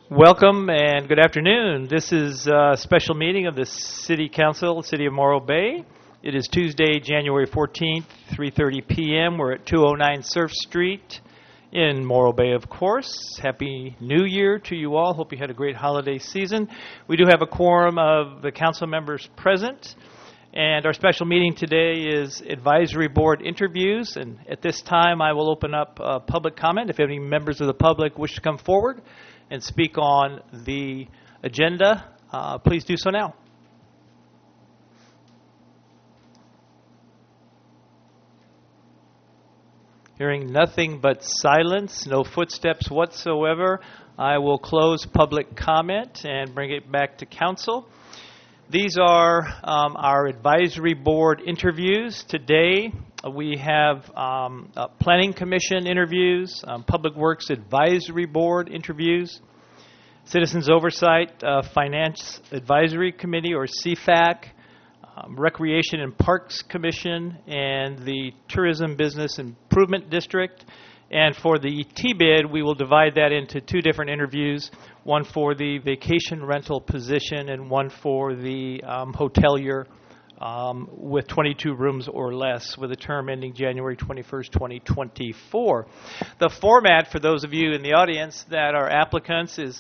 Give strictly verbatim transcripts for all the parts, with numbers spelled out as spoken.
Welcome and good afternoon. This is a special meeting of the City Council, City of Morro Bay. It is Tuesday, January fourteenth, three thirty p.m. We're at two oh nine Surf Street in Morro Bay, of course. Happy New Year to you all. Hope you had a great holiday season. We do have a quorum of the council members present. And our special meeting today is advisory board interviews. And at this time, I will open up uh, public comment. If any members of the public wish to come forward and speak on the agenda, uh, please do so now. Hearing nothing but silence, no footsteps whatsoever, I will close public comment and bring it back to council. These are um, our advisory board interviews. Today uh, we have um, uh, Planning Commission interviews, um, Public Works Advisory Board interviews, Citizens Oversight uh, Finance Advisory Committee, or C FAC, um, Recreation and Parks Commission, and the Tourism Business Improvement District. And for the T bid, we will divide that into two different interviews, one for the vacation rental position and one for the um, hotelier um, with twenty-two rooms or less, with a term ending January twenty-first, twenty twenty-four. The format for those of you in the audience that are applicants is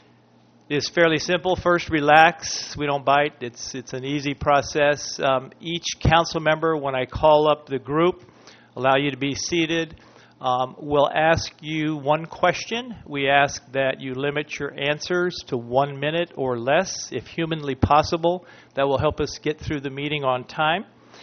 is fairly simple. First, relax. We don't bite. It's it's an easy process. Um, each council member, when I call up the group, allow you to be seated. Um, we'll ask you one question. We ask that you limit your answers to one minute or less, if humanly possible. That will help us get through the meeting on time.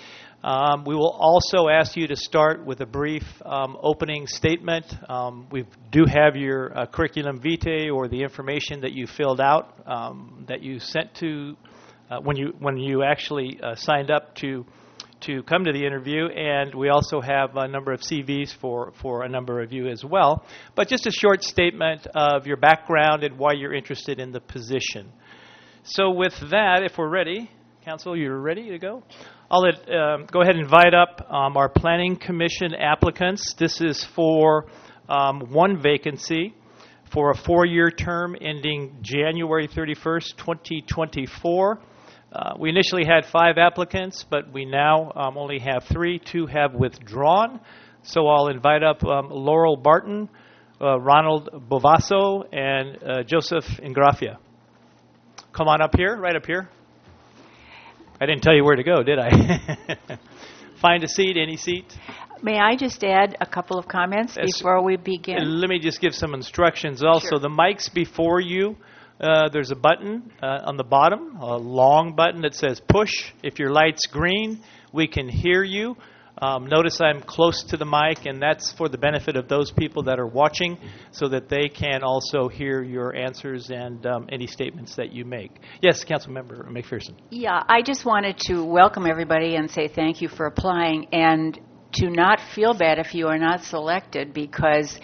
Um, we will also ask you to start with a brief um, opening statement. Um, we do have your uh, curriculum vitae, or the information that you filled out um, that you sent to uh, when you when you actually uh, signed up to to come to the interview, and we also have a number of C Vs for, for a number of you as well. But just a short statement of your background and why you're interested in the position. So with that, if we're ready, Council, you're ready to go? I'll let, um, go ahead and invite up um, our Planning Commission applicants. This is for um, one vacancy for a four-year term ending January thirty-first, twenty twenty-four. Uh, we initially had five applicants, but we now um, only have three. Two have withdrawn. So I'll invite up um, Laurel Barton, uh, Ronald Bovasso, and uh, Joseph Ingrafia. Come on up here, right up here. I didn't tell you where to go, did I? Find a seat, any seat. May I just add a couple of comments Yes. before we begin? Let me just give some instructions also. Sure. The mics before you. Uh, there's a button uh, on the bottom, a long button that says push. If your light's green, we can hear you. Um, notice I'm close to the mic, and that's for the benefit of those people that are watching, so that they can also hear your answers and um, any statements that you make. Yes, Councilmember McPherson. Yeah, I just wanted to welcome everybody and say thank you for applying, and to not feel bad if you are not selected, because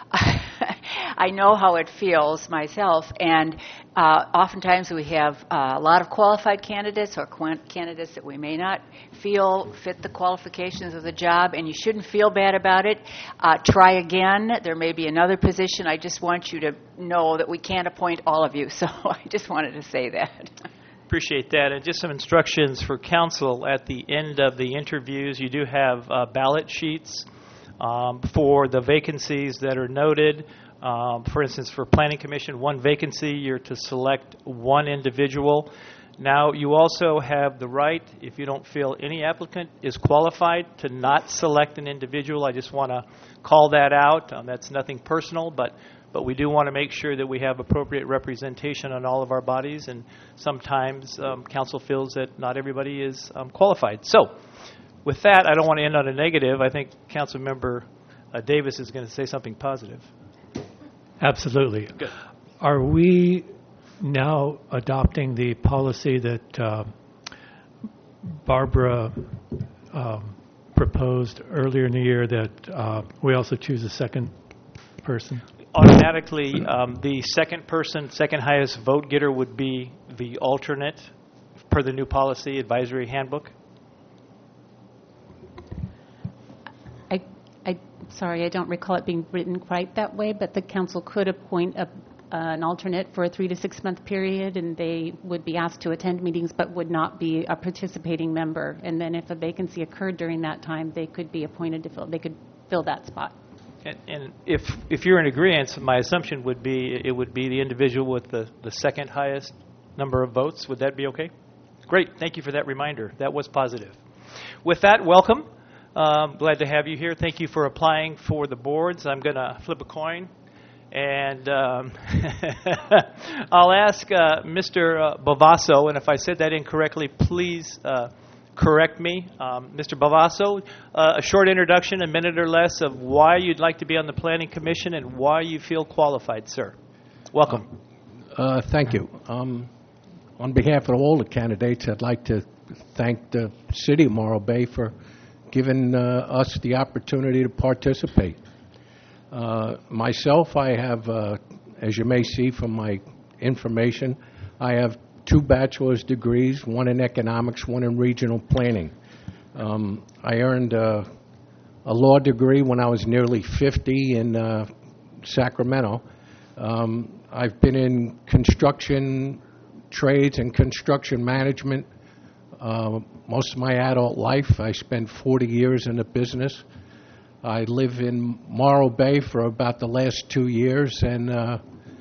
I know how it feels myself, and uh, oftentimes we have uh, a lot of qualified candidates, or qu- candidates that we may not feel fit the qualifications of the job, and you shouldn't feel bad about it. Uh, try again. There may be another position. I just want you to know that we can't appoint all of you, so I just wanted to say that. Appreciate that. And just some instructions for council at the end of the interviews. You do have uh, ballot sheets Um, for the vacancies that are noted. Um, for instance, for Planning Commission, one vacancy, you're to select one individual. Now, you also have the right, if you don't feel any applicant is qualified, to not select an individual. I just want to call that out. Um, that's nothing personal, but but we do want to make sure that we have appropriate representation on all of our bodies, and sometimes um, council feels that not everybody is um, qualified. So, with that, I don't want to end on a negative. I think Councilmember uh, Davis is going to say something positive. Absolutely. Good. Are we now adopting the policy that uh, Barbara um, proposed earlier in the year, that uh, we also choose a second person? Automatically, um, the second person, second highest vote getter would be the alternate per the new policy advisory handbook. I, I, sorry, I don't recall it being written quite that way, but the council could appoint a uh, an alternate for a three to six month period, and they would be asked to attend meetings but would not be a participating member. And then if a vacancy occurred during that time, they could be appointed to fill, they could fill that spot. And, and if if you're in agreement, my assumption would be it would be the individual with the, the second highest number of votes. Would that be okay? Great. Thank you for that reminder. That was positive. With that, welcome. Um, glad to have you here. Thank you for applying for the boards. I'm going to flip a coin, and um, I'll ask uh, Mister Uh, Bavasso, and if I said that incorrectly, please uh, correct me. Um, Mister Bavasso, uh, a short introduction, a minute or less, of why you'd like to be on the Planning Commission and why you feel qualified, sir. Welcome. Uh, thank you. Um, on behalf of all the candidates, I'd like to thank the City of Morro Bay for giving uh, us the opportunity to participate. Uh, myself, I have, uh, as you may see from my information, I have two bachelor's degrees, one in economics, one in regional planning. Um, I earned uh, a law degree when I was nearly fifty in uh, Sacramento. Um, I've been in construction trades and construction management uh, most of my adult life. I spent forty years in the business. I live in Morro Bay for about the last two years, and uh,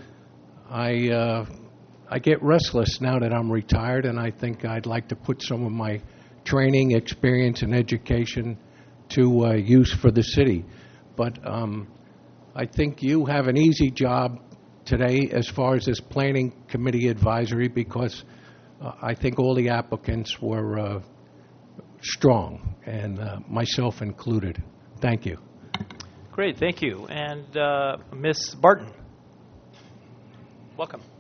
I uh, I get restless now that I'm retired, and I think I'd like to put some of my training, experience, and education to uh, use for the city. But um, I think you have an easy job today as far as this planning committee advisory, because uh, I think all the applicants were uh, strong, and uh, myself included. Thank you. Great, thank you. And uh, Miz Barton, welcome.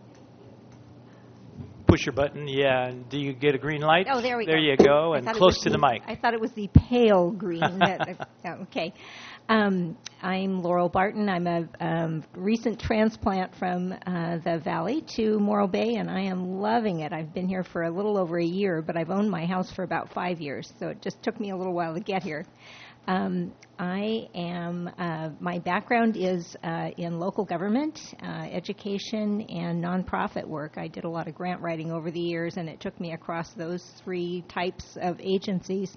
Push your button, yeah, and do you get a green light? Oh, there we there go. you go, I and thought it close was to the the- mic. I thought it was the pale green. that, oh, okay. Um, I'm Laurel Barton. I'm a um, recent transplant from uh, the Valley to Morro Bay, and I am loving it. I've been here for a little over a year, but I've owned my house for about five years, so it just took me a little while to get here. Um, I am, uh, my background is uh, in local government, uh, education, and nonprofit work. I did a lot of grant writing over the years, and it took me across those three types of agencies.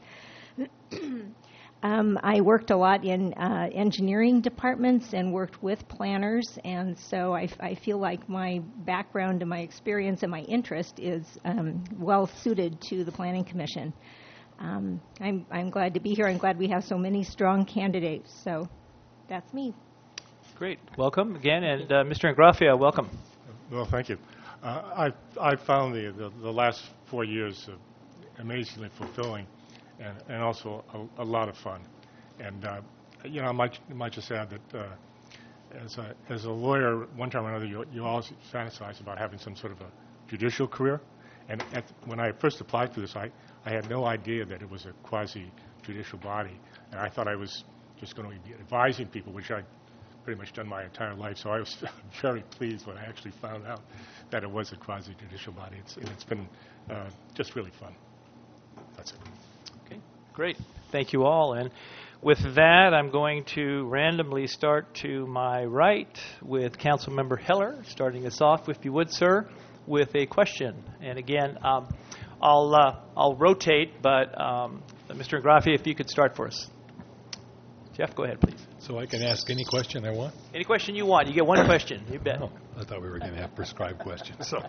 um, I worked a lot in uh, engineering departments and worked with planners, and so I, I feel like my background and my experience and my interest is um, well suited to the Planning Commission. Um, I'm, I'm glad to be here. I'm glad we have so many strong candidates. So that's me. Great, welcome again, and uh, Mister Ingrafia, welcome. Well, thank you. Uh, I I found the, the the last four years uh, amazingly fulfilling, and and also a, a lot of fun. And uh, you know, I might might just add that uh, as a as a lawyer, one time or another, you you always fantasize about having some sort of a judicial career. And at, when I first applied for this, I, I had no idea that it was a quasi-judicial body. And I thought I was just going to be advising people, which I'd pretty much done my entire life. So I was very pleased when I actually found out that it was a quasi-judicial body. It's, and it's been uh, just really fun. That's it. Okay, great. Thank you all. And with that, I'm going to randomly start to my right with Councilmember Heller, starting us off, if you would, sir, with a question. And again, um, I'll uh, I'll rotate, but um, Mister Ingrafia, if you could start for us. Jeff, go ahead, please. So I can ask any question I want? Any question you want. You get one question. You bet. Oh, I thought we were going to have prescribed questions. So,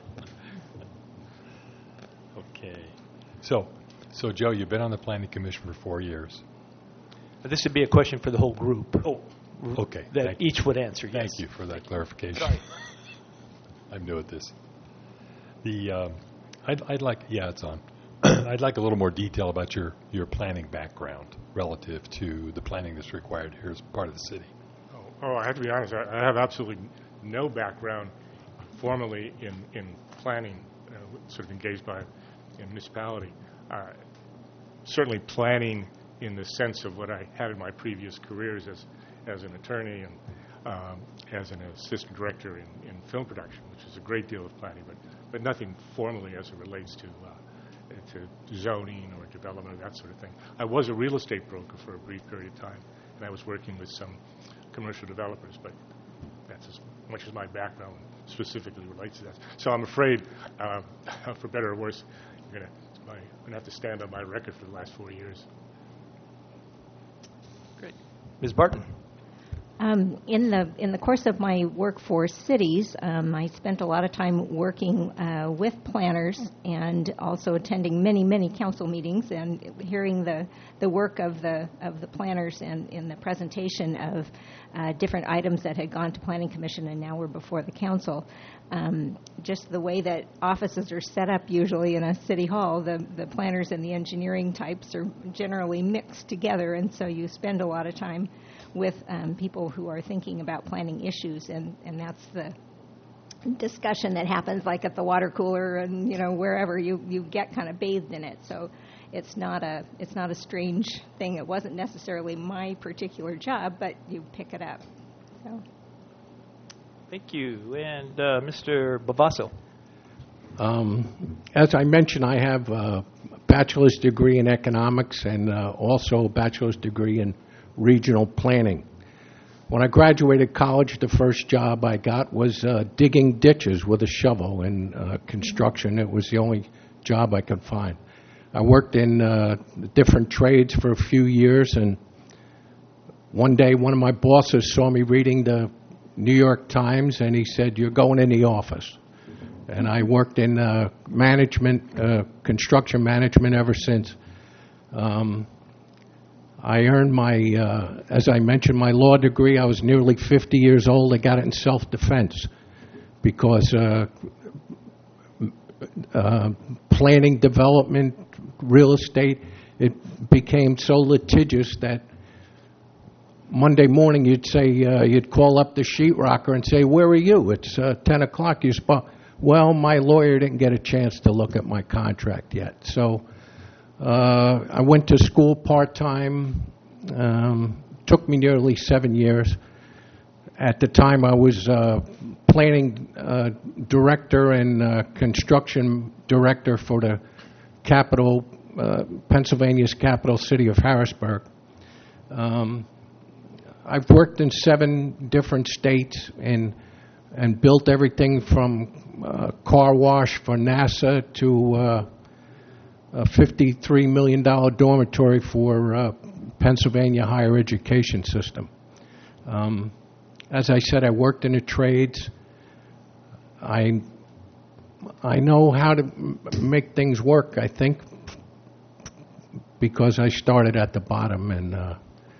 okay. So, so Joe, you've been on the Planning Commission for four years. This would be a question for the whole group. Oh, okay. That Thank each would answer. Yes. Thank you for that clarification. Sorry. I'm new at this. The um, I'd, I'd like, yeah, it's on. I'd like a little more detail about your, your planning background relative to the planning that's required here as part of the city. Oh, oh I have to be honest. I, I have absolutely no background formally in, in planning, uh, sort of engaged by a municipality. Uh, certainly planning in the sense of what I had in my previous careers as, as an attorney and um, as an assistant director in, in film production, which is a great deal of planning, but, but nothing formally as it relates to uh, to zoning or development, that sort of thing. I was a real estate broker for a brief period of time, and I was working with some commercial developers, but That's as much as my background specifically relates to that. So I'm afraid, uh, for better or worse, you're going to have to stand on my record for the last four years. Great. Miz Barton. Um, in the in the course of my work for cities, um, I spent a lot of time working uh, with planners and also attending many many council meetings and hearing the, the work of the of the planners and in the presentation of uh, different items that had gone to Planning Commission and now were before the council. Um, just the way that offices are set up usually in a city hall, the the planners and the engineering types are generally mixed together, and so you spend a lot of time with um, people who are thinking about planning issues, and, and that's the discussion that happens like at the water cooler and, you know, wherever you, you get kind of bathed in it. So it's not a it's not a strange thing. It wasn't necessarily my particular job, but you pick it up. So. Thank you. And uh, Mister Bavasso. Um, as I mentioned, I have a bachelor's degree in economics and uh, also a bachelor's degree in regional planning. When I graduated college, the first job I got was uh, digging ditches with a shovel in uh, construction. It was the only job I could find. I worked in uh, different trades for a few years, and one day one of my bosses saw me reading the New York Times, and he said, "You're going in the office." And I worked in uh, management, uh, construction management ever since. Um, I earned my, uh, as I mentioned, my law degree. I was nearly fifty years old. I got it in self-defense because uh, uh, planning, development, real estate, it became so litigious that Monday morning you'd say, uh, you'd call up the sheetrocker and say, "Where are you? It's uh, ten o'clock. You sp-. Well, my lawyer didn't get a chance to look at my contract yet. So Uh, I went to school part-time. Um, took me nearly seven years. At the time, I was uh, planning uh, director and uh, construction director for the capital, uh, Pennsylvania's capital city of Harrisburg. Um, I've worked in seven different states and and built everything from uh, car wash for NASA to uh, a fifty-three million dollars dormitory for uh, Pennsylvania higher education system. Um, as I said, I worked in the trades. I I know how to m- make things work, I think, because I started at the bottom, and uh,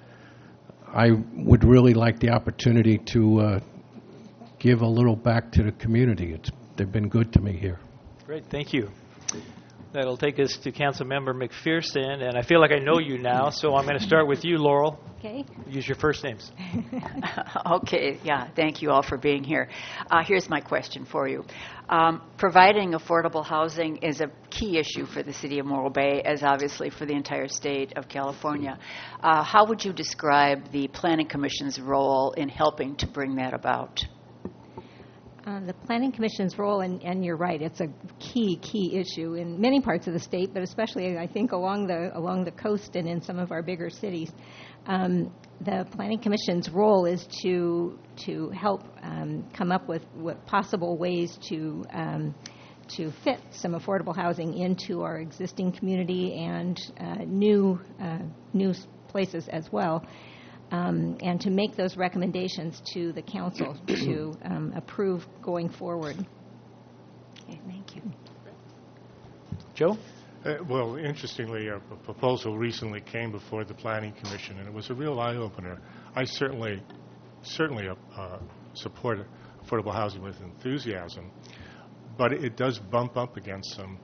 I would really like the opportunity to uh, give a little back to the community. It's, they've been good to me here. Great, thank you. That'll take us to Councilmember McPherson, and I feel like I know you now, so I'm going to start with you, Laurel. Okay. Use your first names. Okay, yeah, thank you all for being here. Uh, here's my question for you. Um, providing affordable housing is a key issue for the city of Morro Bay, as obviously for the entire state of California. Uh, how would you describe the Planning Commission's role in helping to bring that about? Uh, the Planning Commission's role, and, and you're right, it's a key, key issue in many parts of the state, but especially, I think, along the along the coast and in some of our bigger cities. Um, the Planning Commission's role is to to help um, come up with, with possible ways to um, to fit some affordable housing into our existing community and uh, new uh, new places as well. Um, and to make those recommendations to the council to um, approve going forward. Okay, thank you. Joe? Uh, well, interestingly, a, a proposal recently came before the Planning Commission, and it was a real eye-opener. I certainly, certainly uh, support affordable housing with enthusiasm, but it does bump up against some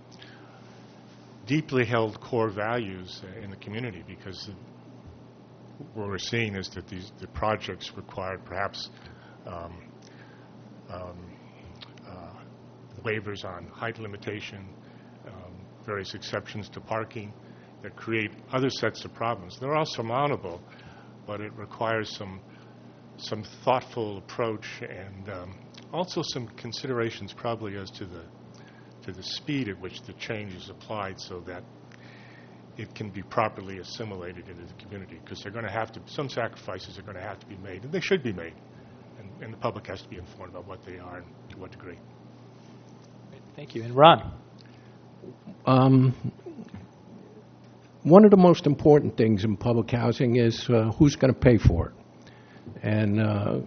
deeply held core values uh, in the community, because what we're seeing is that these the projects required perhaps um, um, uh, waivers on height limitation, um, various exceptions to parking that create other sets of problems. They're all surmountable, but it requires some some thoughtful approach and um, also some considerations probably as to the to the speed at which the change is applied, so that it can be properly assimilated into the community, because they're going to have to, some sacrifices are going to have to be made, and they should be made. And and the public has to be informed about what they are and to what degree. Thank you. And Ron? Um, one of the most important things in public housing is uh, who's going to pay for it. And uh,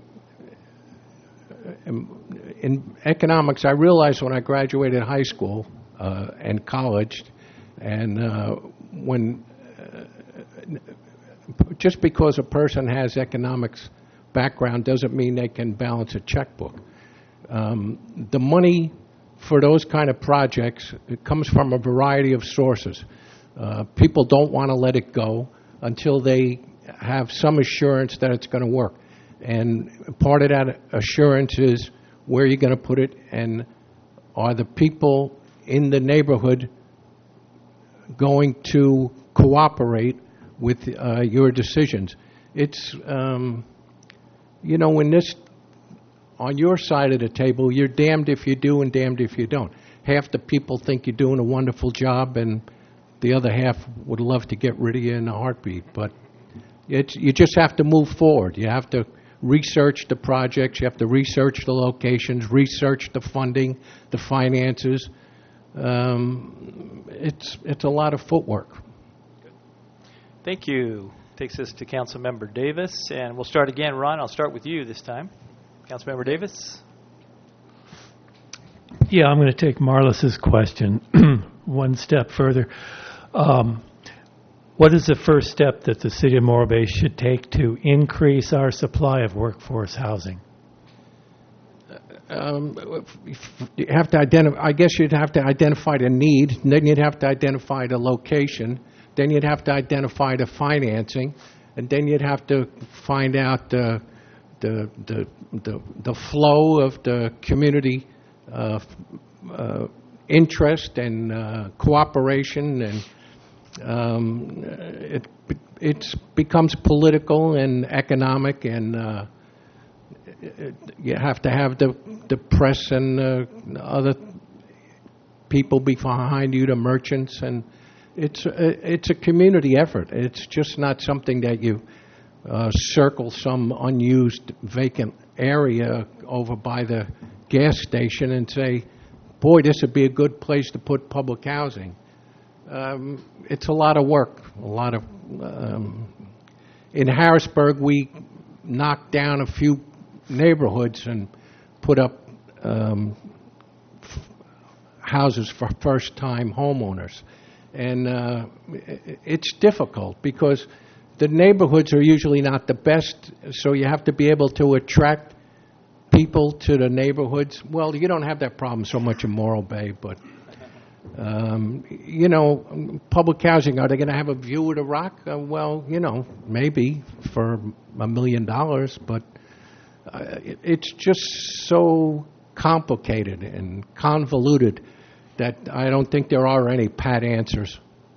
in, in economics, I realized when I graduated high school uh, and college, and uh, when uh, just because a person has economics background doesn't mean they can balance a checkbook. Um, the money for those kind of projects, it comes from a variety of sources. Uh, people don't want to let it go until they have some assurance that it's going to work. And part of that assurance is where you're going to put it, and are the people in the neighborhood going to cooperate with uh, your decisions. It's, um, you know, when this, on your side of the table, you're damned if you do and damned if you don't. Half the people think you're doing a wonderful job, and the other half would love to get rid of you in a heartbeat. But it's, you just have to move forward. You have to research the projects. You have to research the locations, research the funding, the finances. Um, it's, it's a lot of footwork. Thank you. Takes us to Councilmember Davis, and we'll start again. Ron, I'll start with you this time. Councilmember Davis. Yeah, I'm going to take Marlis's question one step further. Um, what is the first step that the City of Morro Bay should take to increase our supply of workforce housing? Um, you have to identify. I guess you'd have to identify the need. Then you'd have to identify the location. Then you'd have to identify the financing, and then you'd have to find out the the the the, the flow of the community uh, uh, interest and uh, cooperation, and um, it it becomes political and economic, and uh, it, you have to have the the press and uh, other people behind you, the merchants, and it's a, it's a community effort. It's just not something that you uh, circle some unused vacant area over by the gas station and say, boy, this would be a good place to put public housing. Um, it's a lot of work, a lot of... Um, in Harrisburg, we knocked down a few neighborhoods and put up um, f- houses for first-time homeowners. And uh, it's difficult because the neighborhoods are usually not the best, so you have to be able to attract people to the neighborhoods. Well, you don't have that problem so much in Morro Bay, but, um, you know, public housing, are they going to have a view of the rock? Uh, well, you know, maybe for a million dollars, but uh, it, it's just so complicated and convoluted that I don't think there are any pat answers.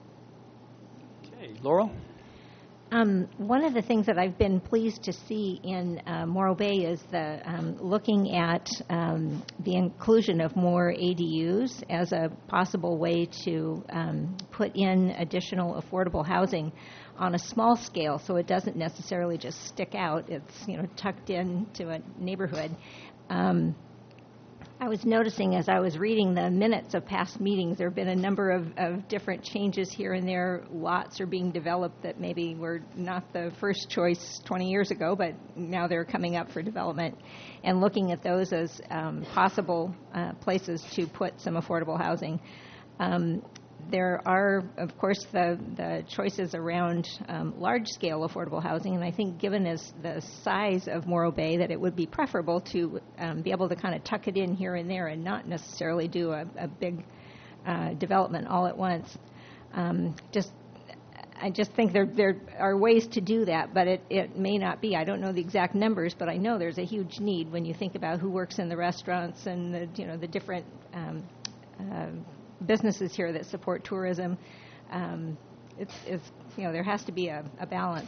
Okay, Laurel? Um, one of the things that I've been pleased to see in uh, Morro Bay is the um, looking at um, the inclusion of more A D Us as a possible way to um, put in additional affordable housing on a small scale, so it doesn't necessarily just stick out. It's, you know, tucked into a neighborhood. Um, I was noticing as I was reading the minutes of past meetings, there have been a number of, of different changes here and there. Lots are being developed that maybe were not the first choice twenty years ago, but now they're coming up for development. And looking at those as um, possible uh, places to put some affordable housing. Um, There are, of course, the, the choices around um, large-scale affordable housing, and I think given as the size of Morro Bay that it would be preferable to um, be able to kind of tuck it in here and there and not necessarily do a, a big uh, development all at once. Um, just, I just think there there are ways to do that, but it, it may not be. I don't know the exact numbers, but I know there's a huge need when you think about who works in the restaurants and the, you know, the different um, uh, businesses here that support tourism. Um, it's, it's, you know, there has to be a, a balance.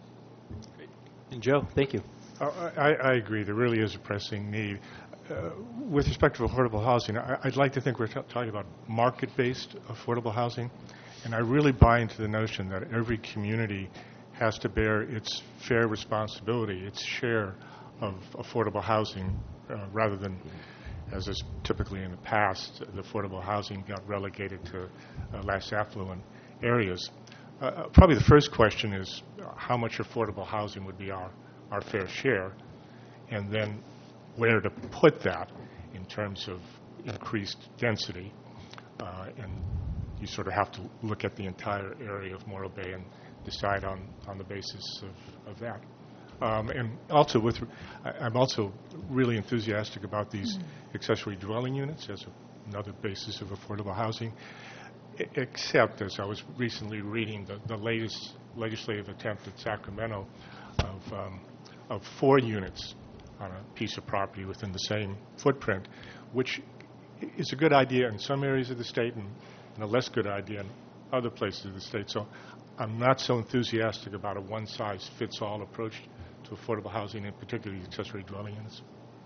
And Joe, thank you. Uh, I, I agree. There really is a pressing need. Uh, with respect to affordable housing, I, I'd like to think we're t- talking about market-based affordable housing, and I really buy into the notion that every community has to bear its fair responsibility, its share of affordable housing uh, rather than, as is typically in the past, the affordable housing got relegated to uh, less affluent areas. Uh, probably the first question is how much affordable housing would be our, our fair share, and then where to put that in terms of increased density. Uh, and you sort of have to look at the entire area of Morro Bay and decide on, on the basis of, of that. Um, and also, with, I, I'm also really enthusiastic about these mm-hmm. accessory dwelling units as a, another basis of affordable housing, I, except as I was recently reading the, the latest legislative attempt at Sacramento of, um, of four units on a piece of property within the same footprint, which is a good idea in some areas of the state and, and a less good idea in other places of the state. So I'm not so enthusiastic about a one-size-fits-all approach to affordable housing, and particularly accessory dwelling units.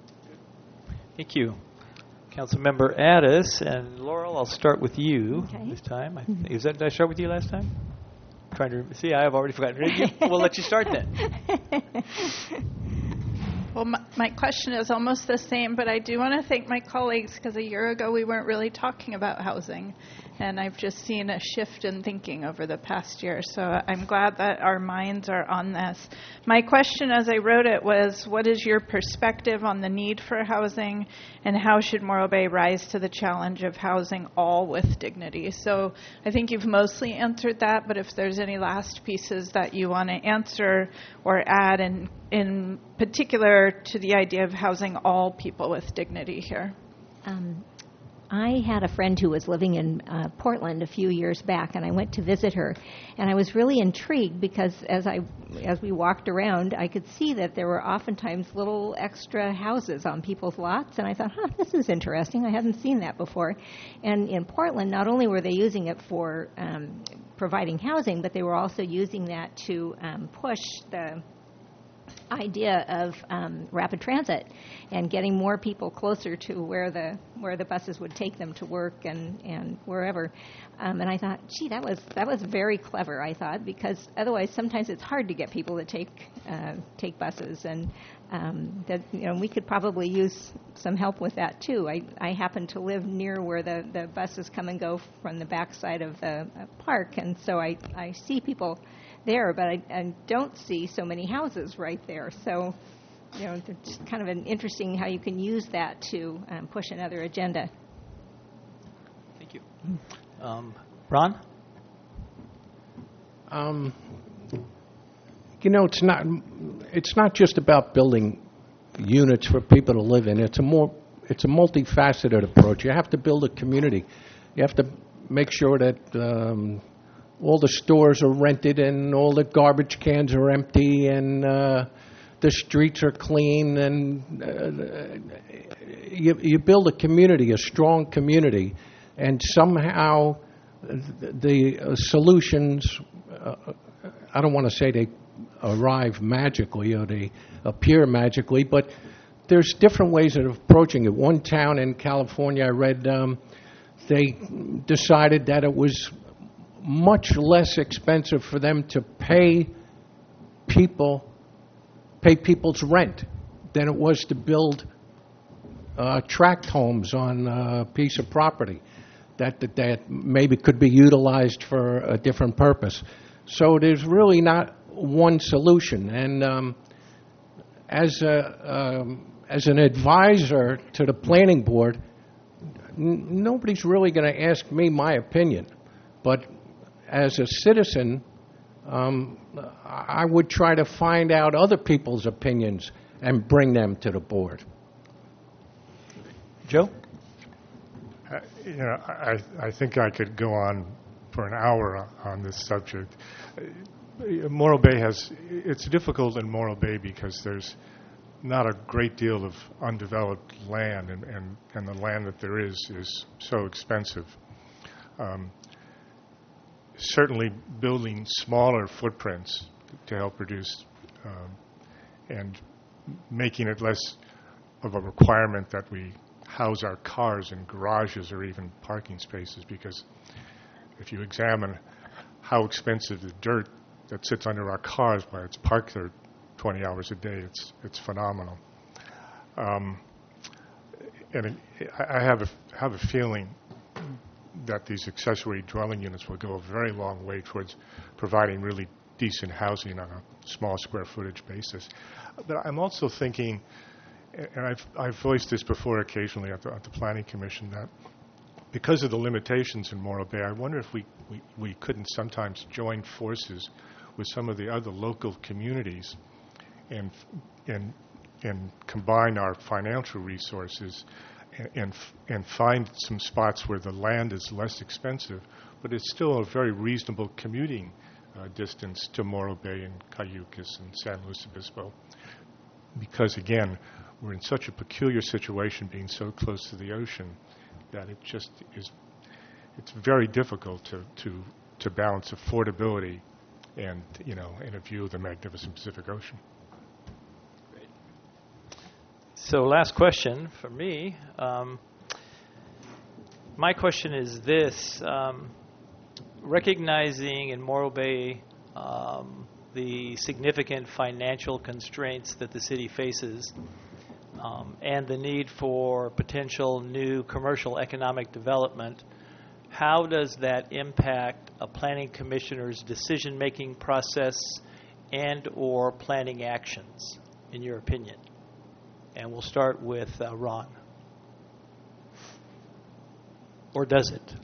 Thank you. Councilmember Addis and Laurel, I'll start with you okay. this time. I th- is that, did I start with you last time? I'm trying to see, I have already forgotten. We'll let you start then. Well, my, my question is almost the same, but I do want to thank my colleagues because a year ago we weren't really talking about housing, and I've just seen a shift in thinking over the past year. So I'm glad that our minds are on this. My question as I wrote it was, what is your perspective on the need for housing, and how should Morro Bay rise to the challenge of housing all with dignity? So I think you've mostly answered that, but if there's any last pieces that you want to answer or add, in, in particular to the idea of housing all people with dignity here. Um, I had a friend who was living in uh, Portland a few years back, and I went to visit her, and I was really intrigued because as I, as we walked around, I could see that there were oftentimes little extra houses on people's lots, and I thought, huh, this is interesting. I hadn't seen that before. And in Portland, not only were they using it for um, providing housing, but they were also using that to um, push the idea of um, rapid transit and getting more people closer to where the where the buses would take them to work and, and wherever. Um, and I thought, gee, that was that was very clever, I thought, because otherwise sometimes it's hard to get people to take uh, take buses, and um, that you know we could probably use some help with that too. I, I happen to live near where the, the buses come and go from the backside of the uh, park, and so I, I see people there, but I, I don't see so many houses right there. So, you know, it's kind of an interesting how you can use that to um, push another agenda. Thank you. Um, Ron? Um, you know, it's not it's not just about building units for people to live in. It's a more it's a multifaceted approach. You have to build a community. You have to make sure that um, all the stores are rented and all the garbage cans are empty and uh, the streets are clean, and uh, you, you build a community, a strong community, and somehow the uh, solutions, uh, I don't want to say they arrive magically or they appear magically, but there's different ways of approaching it. One town in California I read, um, they decided that it was much less expensive for them to pay people, pay people's rent than it was to build uh, tract homes on a piece of property that, that that maybe could be utilized for a different purpose. So there's really not one solution. And um, as a um, as an advisor to the planning board, n- nobody's really going to ask me my opinion, but as a citizen, um, I would try to find out other people's opinions and bring them to the board. Joe? Uh, you know, I, I think I could go on for an hour on this subject. Uh, Morro Bay has, it's difficult in Morro Bay because there's not a great deal of undeveloped land, and, and, and the land that there is is so expensive. Um, certainly building smaller footprints to help reduce um, and making it less of a requirement that we house our cars in garages or even parking spaces, because if you examine how expensive the dirt that sits under our cars while it's parked there twenty hours a day. It's it's phenomenal. Um, and it, I have a have a feeling that these accessory dwelling units will go a very long way towards providing really decent housing on a small square footage basis. But I'm also thinking, and I've, I've voiced this before occasionally at the, at the Planning Commission, that because of the limitations in Morro Bay, I wonder if we, we, we couldn't sometimes join forces with some of the other local communities and, and, and combine our financial resources and, and, and find some spots where the land is less expensive, but it's still a very reasonable commuting uh, distance to Morro Bay and Cayucas and San Luis Obispo. Because, again, we're in such a peculiar situation being so close to the ocean that it just is, it's very difficult to, to, to balance affordability and, you know, in a view of the magnificent Pacific Ocean. So last question for me. Um, my question is this. Um, recognizing in Morro Bay um, the significant financial constraints that the city faces um, and the need for potential new commercial economic development, how does that impact a planning commissioner's decision-making process and or planning actions, in your opinion? And we'll start with uh, Ron. Or does it?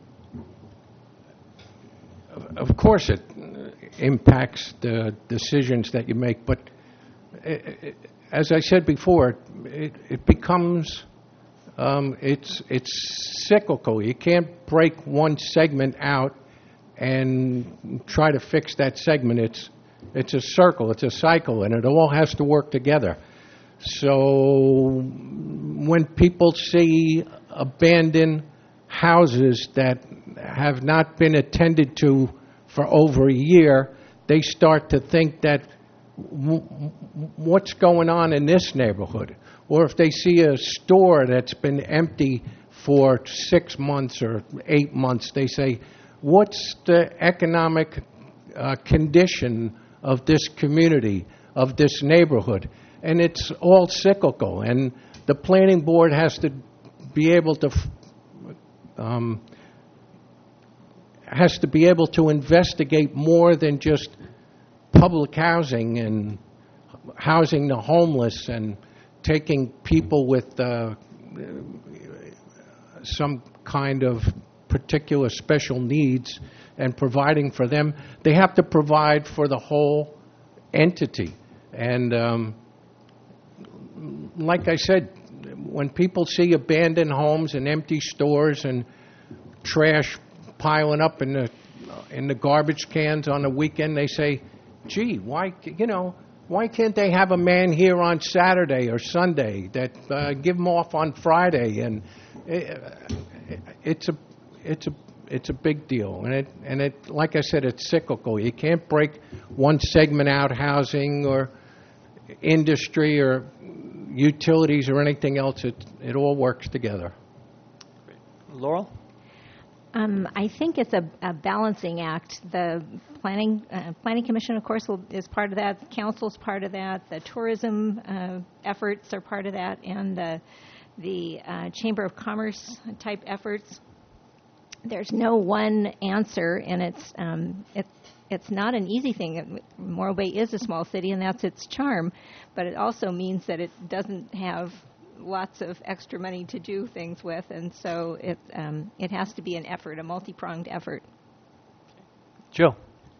Of course it impacts the decisions that you make, but it, it, as I said before, it, it becomes, um, it's, it's cyclical. You can't break one segment out and try to fix that segment. It's, it's a circle, it's a cycle, and it all has to work together. So when people see abandoned houses that have not been attended to for over a year, they start to think that w- what's going on in this neighborhood? Or if they see a store that's been empty for six months or eight months, they say, what's the economic uh, condition of this community, of this neighborhood? And it's all cyclical, and the planning board has to be able to um, has to be able to investigate more than just public housing and housing the homeless and taking people with uh, some kind of particular special needs and providing for them. They have to provide for the whole entity. And um, like I said, when people see abandoned homes and empty stores and trash piling up in the in the garbage cans on the weekend, they say, gee, why, you know, why can't they have a man here on Saturday or Sunday that uh, give them off on Friday? And it, it's a it's a it's a big deal, and it and it like I said, it's cyclical. You can't break one segment out, housing or industry or utilities or anything else. It it all works together. Laurel? Um, I think it's a, a balancing act. The planning uh, planning commission, of course, will, is part of that. The council's part of that. The tourism uh, efforts are part of that, and the the uh, chamber of commerce type efforts. There's no one answer, and it's um, it's it's not an easy thing. Morro Bay is a small city, and that's its charm, but it also means that it doesn't have lots of extra money to do things with, and so it um, it has to be an effort, a multi-pronged effort. Joe?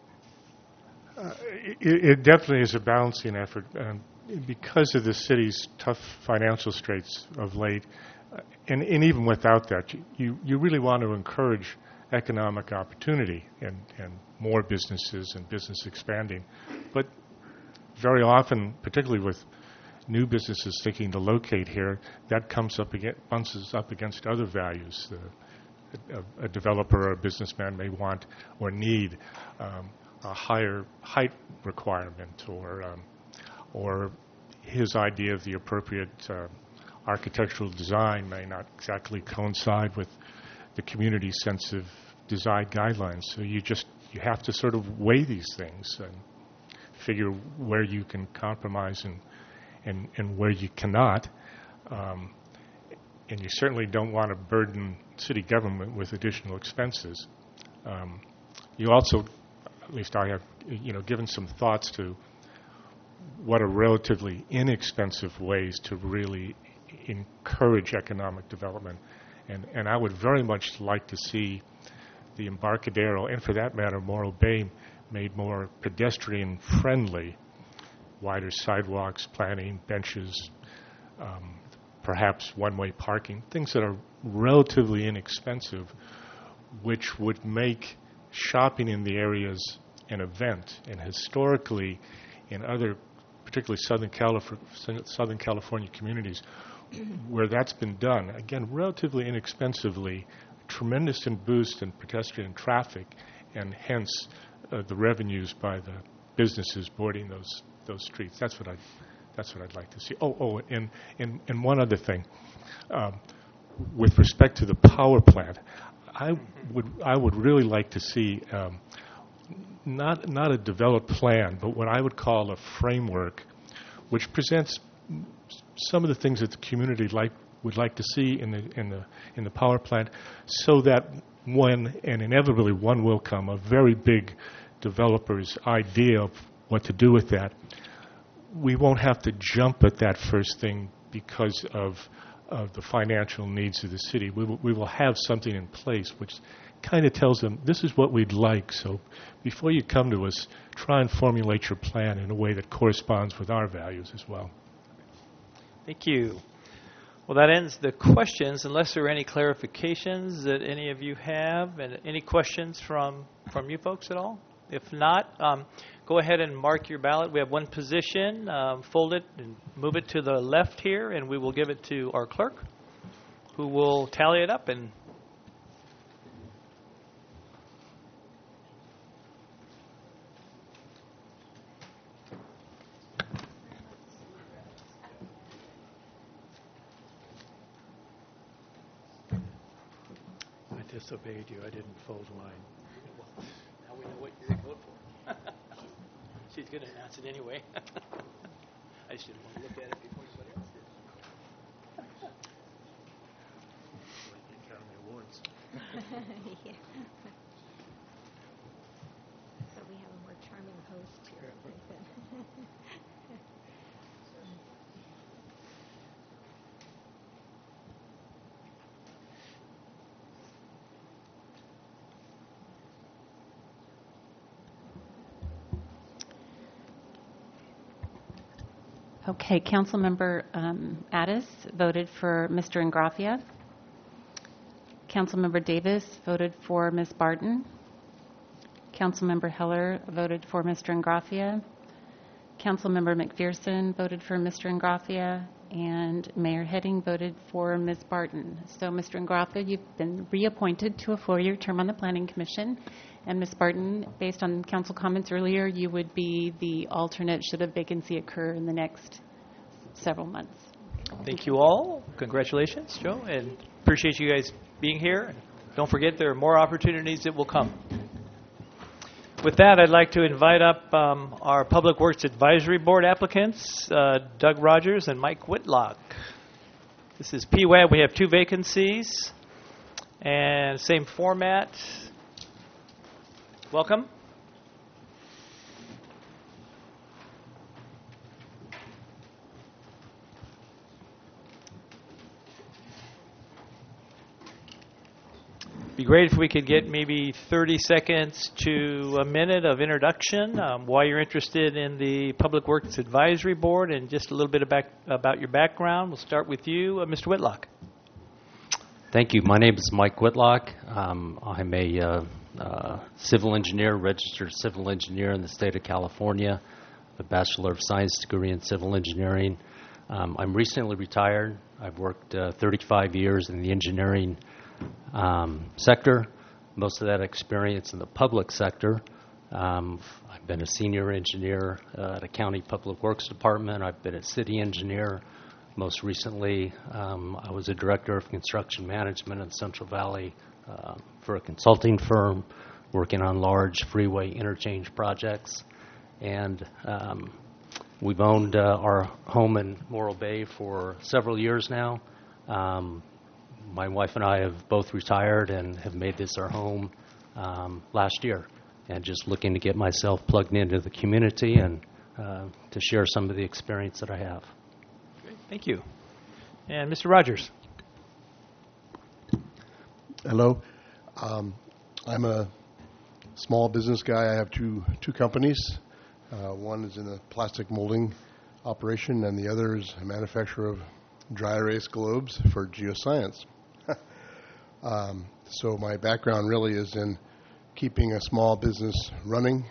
Uh, it, it definitely is a balancing effort. Um, because of the city's tough financial straits of late, uh, and, and even without that, you, you really want to encourage economic opportunity and, and more businesses and business expanding. But very often, particularly with new businesses thinking to locate here, that comes up against, bounces up against other values. The, a, a developer or a businessman may want or need um, a higher height requirement, or um, or his idea of the appropriate uh, architectural design may not exactly coincide with the community's sense of design guidelines. So you just you have to sort of weigh these things and figure where you can compromise and and, and where you cannot. Um, and you certainly don't want to burden city government with additional expenses. Um, you also, at least I have, you know, given some thoughts to what are relatively inexpensive ways to really encourage economic development. And, and I would very much like to see the Embarcadero, and for that matter, Morro Bay, made more pedestrian-friendly, wider sidewalks, planting, benches, um, perhaps one-way parking, things that are relatively inexpensive, which would make shopping in the areas an event. And historically, in other, particularly Southern California, Southern California communities, where that's been done, again, relatively inexpensively, tremendous in boost in pedestrian traffic, and hence uh, the revenues by the businesses boarding those those streets. That's what I, that's what I'd like to see. Oh, oh, and and, and one other thing, um, with respect to the power plant, I would I would really like to see um, not not a developed plan, but what I would call a framework, which presents some of the things that the community like would like to see in the in the in the power plant, so that when, and inevitably one will come, a very big developer's idea of what to do with that, we won't have to jump at that first thing because of of the financial needs of the city. We will, we will have something in place which kind of tells them this is what we'd like. So before you come to us, try and formulate your plan in a way that corresponds with our values as well. Thank you. Well, that ends the questions, unless there are any clarifications that any of you have, and any questions from, from you folks at all? If not, um, go ahead and mark your ballot. We have one position. Um, fold it and move it to the left here, and we will give it to our clerk, who will tally it up. And I disobeyed you. I didn't fold mine. now we know what you're going to vote for. She's going to announce it anyway. I just didn't want to look at it before somebody else did. Like the Academy Awards. Yeah. So we have a more charming host here. Okay, Councilmember um, Addis voted for Mister Ingraffia. Councilmember Davis voted for Miz Barton. Councilmember Heller voted for Mister Ingraffia. Councilmember McPherson voted for Mister Ingraffia, and Mayor Heading voted for Miz Barton. So, Mister Ingraffia, you've been reappointed to a four-year term on the Planning Commission. And Miz Barton, based on council comments earlier, you would be the alternate should a vacancy occur in the next several months. Thank you all. Congratulations, Joe, and appreciate you guys being here. Don't forget there are more opportunities that will come. With that, I'd like to invite up um, our Public Works Advisory Board applicants, uh, Doug Rogers and Mike Whitlock. This is P W A B. We have two vacancies and same format. Welcome. Be great if we could get maybe thirty seconds to a minute of introduction, um, why you're interested in the Public Works Advisory Board, and just a little bit about, about your background. We'll start with you, uh, Mister Whitlock. Thank you. My name is Mike Whitlock. Um, I'm a uh, uh, civil engineer, registered civil engineer in the state of California, a Bachelor of Science degree in civil engineering. Um, I'm recently retired. I've worked uh, thirty-five years in the engineering um, sector, most of that experience in the public sector. Um, I've been a senior engineer uh, at a county public works department. I've been a city engineer. Most recently, um, I was a director of construction management in Central Valley uh, for a consulting firm working on large freeway interchange projects. and um, we've owned uh, our home in Morro Bay for several years now. Um, my wife and I have both retired and have made this our home um, last year, and just looking to get myself plugged into the community and uh, to share some of the experience that I have. Great. Thank you. And Mister Rogers. Hello. Um, I'm a small business guy. I have two two companies. Uh, one is in the plastic molding operation, and the other is a manufacturer of dry erase globes for geoscience. um, so my background really is in keeping a small business running,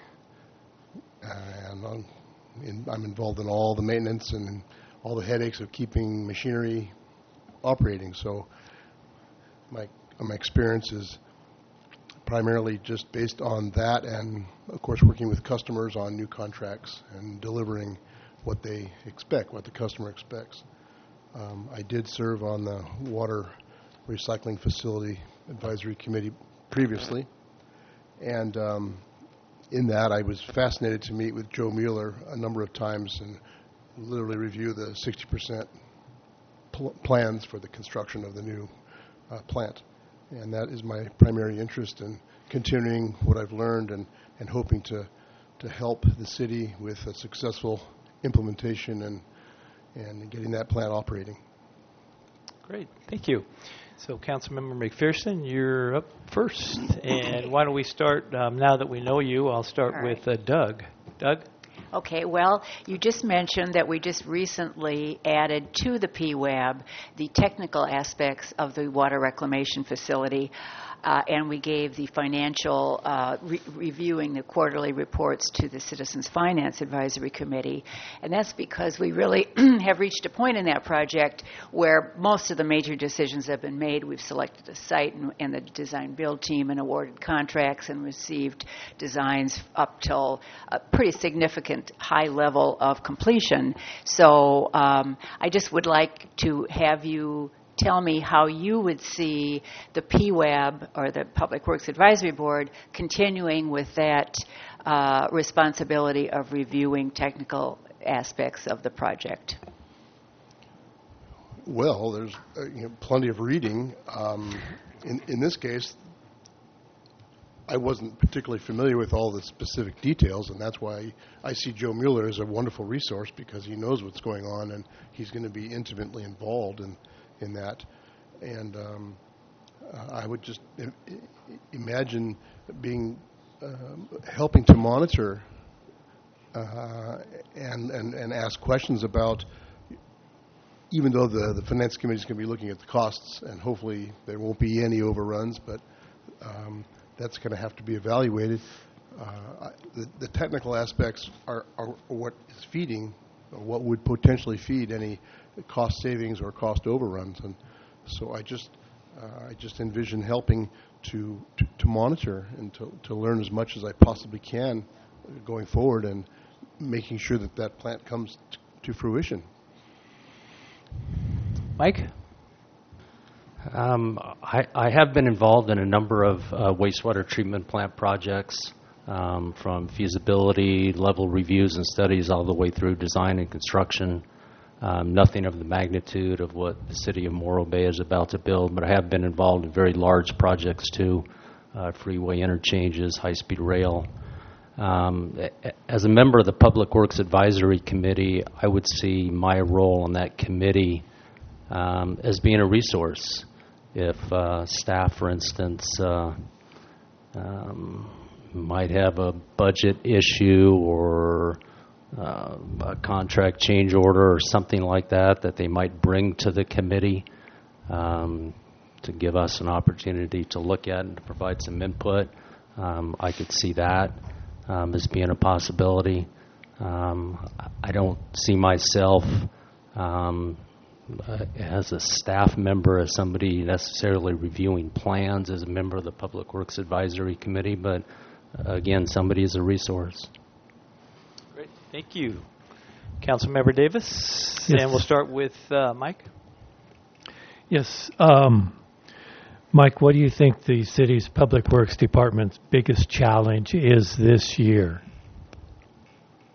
and I'm, in, I'm involved in all the maintenance and all the headaches of keeping machinery operating. So my my experience is primarily just based on that, and of course working with customers on new contracts and delivering what they expect, what the customer expects. Um, I did serve on the Water Recycling Facility Advisory Committee previously, and um, in that I was fascinated to meet with Joe Mueller a number of times and literally review the sixty percent pl- plans for the construction of the new uh, plant. And that is my primary interest in continuing what I've learned and, and hoping to, to help the city with a successful implementation and and getting that plant operating. Great, thank you. So Councilmember McPherson, you're up first. And why don't we start, um, now that we know you, I'll start All with right. uh, Doug. Doug? Okay, well, you just mentioned that we just recently added to the P W A B the technical aspects of the water reclamation facility, uh, and we gave the financial, uh, re- reviewing the quarterly reports to the Citizens Finance Advisory Committee. And that's because we really have reached a point in that project where most of the major decisions have been made. We've selected a site and, and the design build team and awarded contracts and received designs up till a pretty significant high level of completion. So um, I just would like to have you tell me how you would see the P W A B, or the Public Works Advisory Board, continuing with that uh, responsibility of reviewing technical aspects of the project. Well, there's uh, you know, plenty of reading. Um, in, in this case, I wasn't particularly familiar with all the specific details, and that's why I see Joe Mueller as a wonderful resource, because he knows what's going on and he's going to be intimately involved in, in that. And um, uh, I would just I- imagine being um, helping to monitor uh, and, and, and ask questions about, even though the, the Finance Committee is going to be looking at the costs, and hopefully there won't be any overruns, but um, that's going to have to be evaluated. Uh, the, the technical aspects are, are what is feeding, or what would potentially feed any cost savings or cost overruns. And so I just uh, I just envision helping to, to, to monitor and to, to learn as much as I possibly can going forward, and making sure that that plant comes t- to fruition. Mike? Um, I, I have been involved in a number of uh, wastewater treatment plant projects, um, from feasibility level reviews and studies all the way through design and construction. Um, nothing of the magnitude of what the city of Morro Bay is about to build, but I have been involved in very large projects too, uh, freeway interchanges, high-speed rail. Um, as a member of the Public Works Advisory Committee, I would see my role on that committee um, as being a resource. If uh, staff, for instance, uh, um, might have a budget issue or uh, a contract change order or something like that that they might bring to the committee um, to give us an opportunity to look at and to provide some input, um, I could see that um, as being a possibility. Um, I don't see myself um, Uh, as a staff member, as somebody necessarily reviewing plans, as a member of the Public Works Advisory Committee, but uh, again, somebody is a resource. Great, thank you. Councilmember Davis, Yes. and we'll start with uh, Mike. Yes. Um, Mike, what do you think the city's Public Works Department's biggest challenge is this year?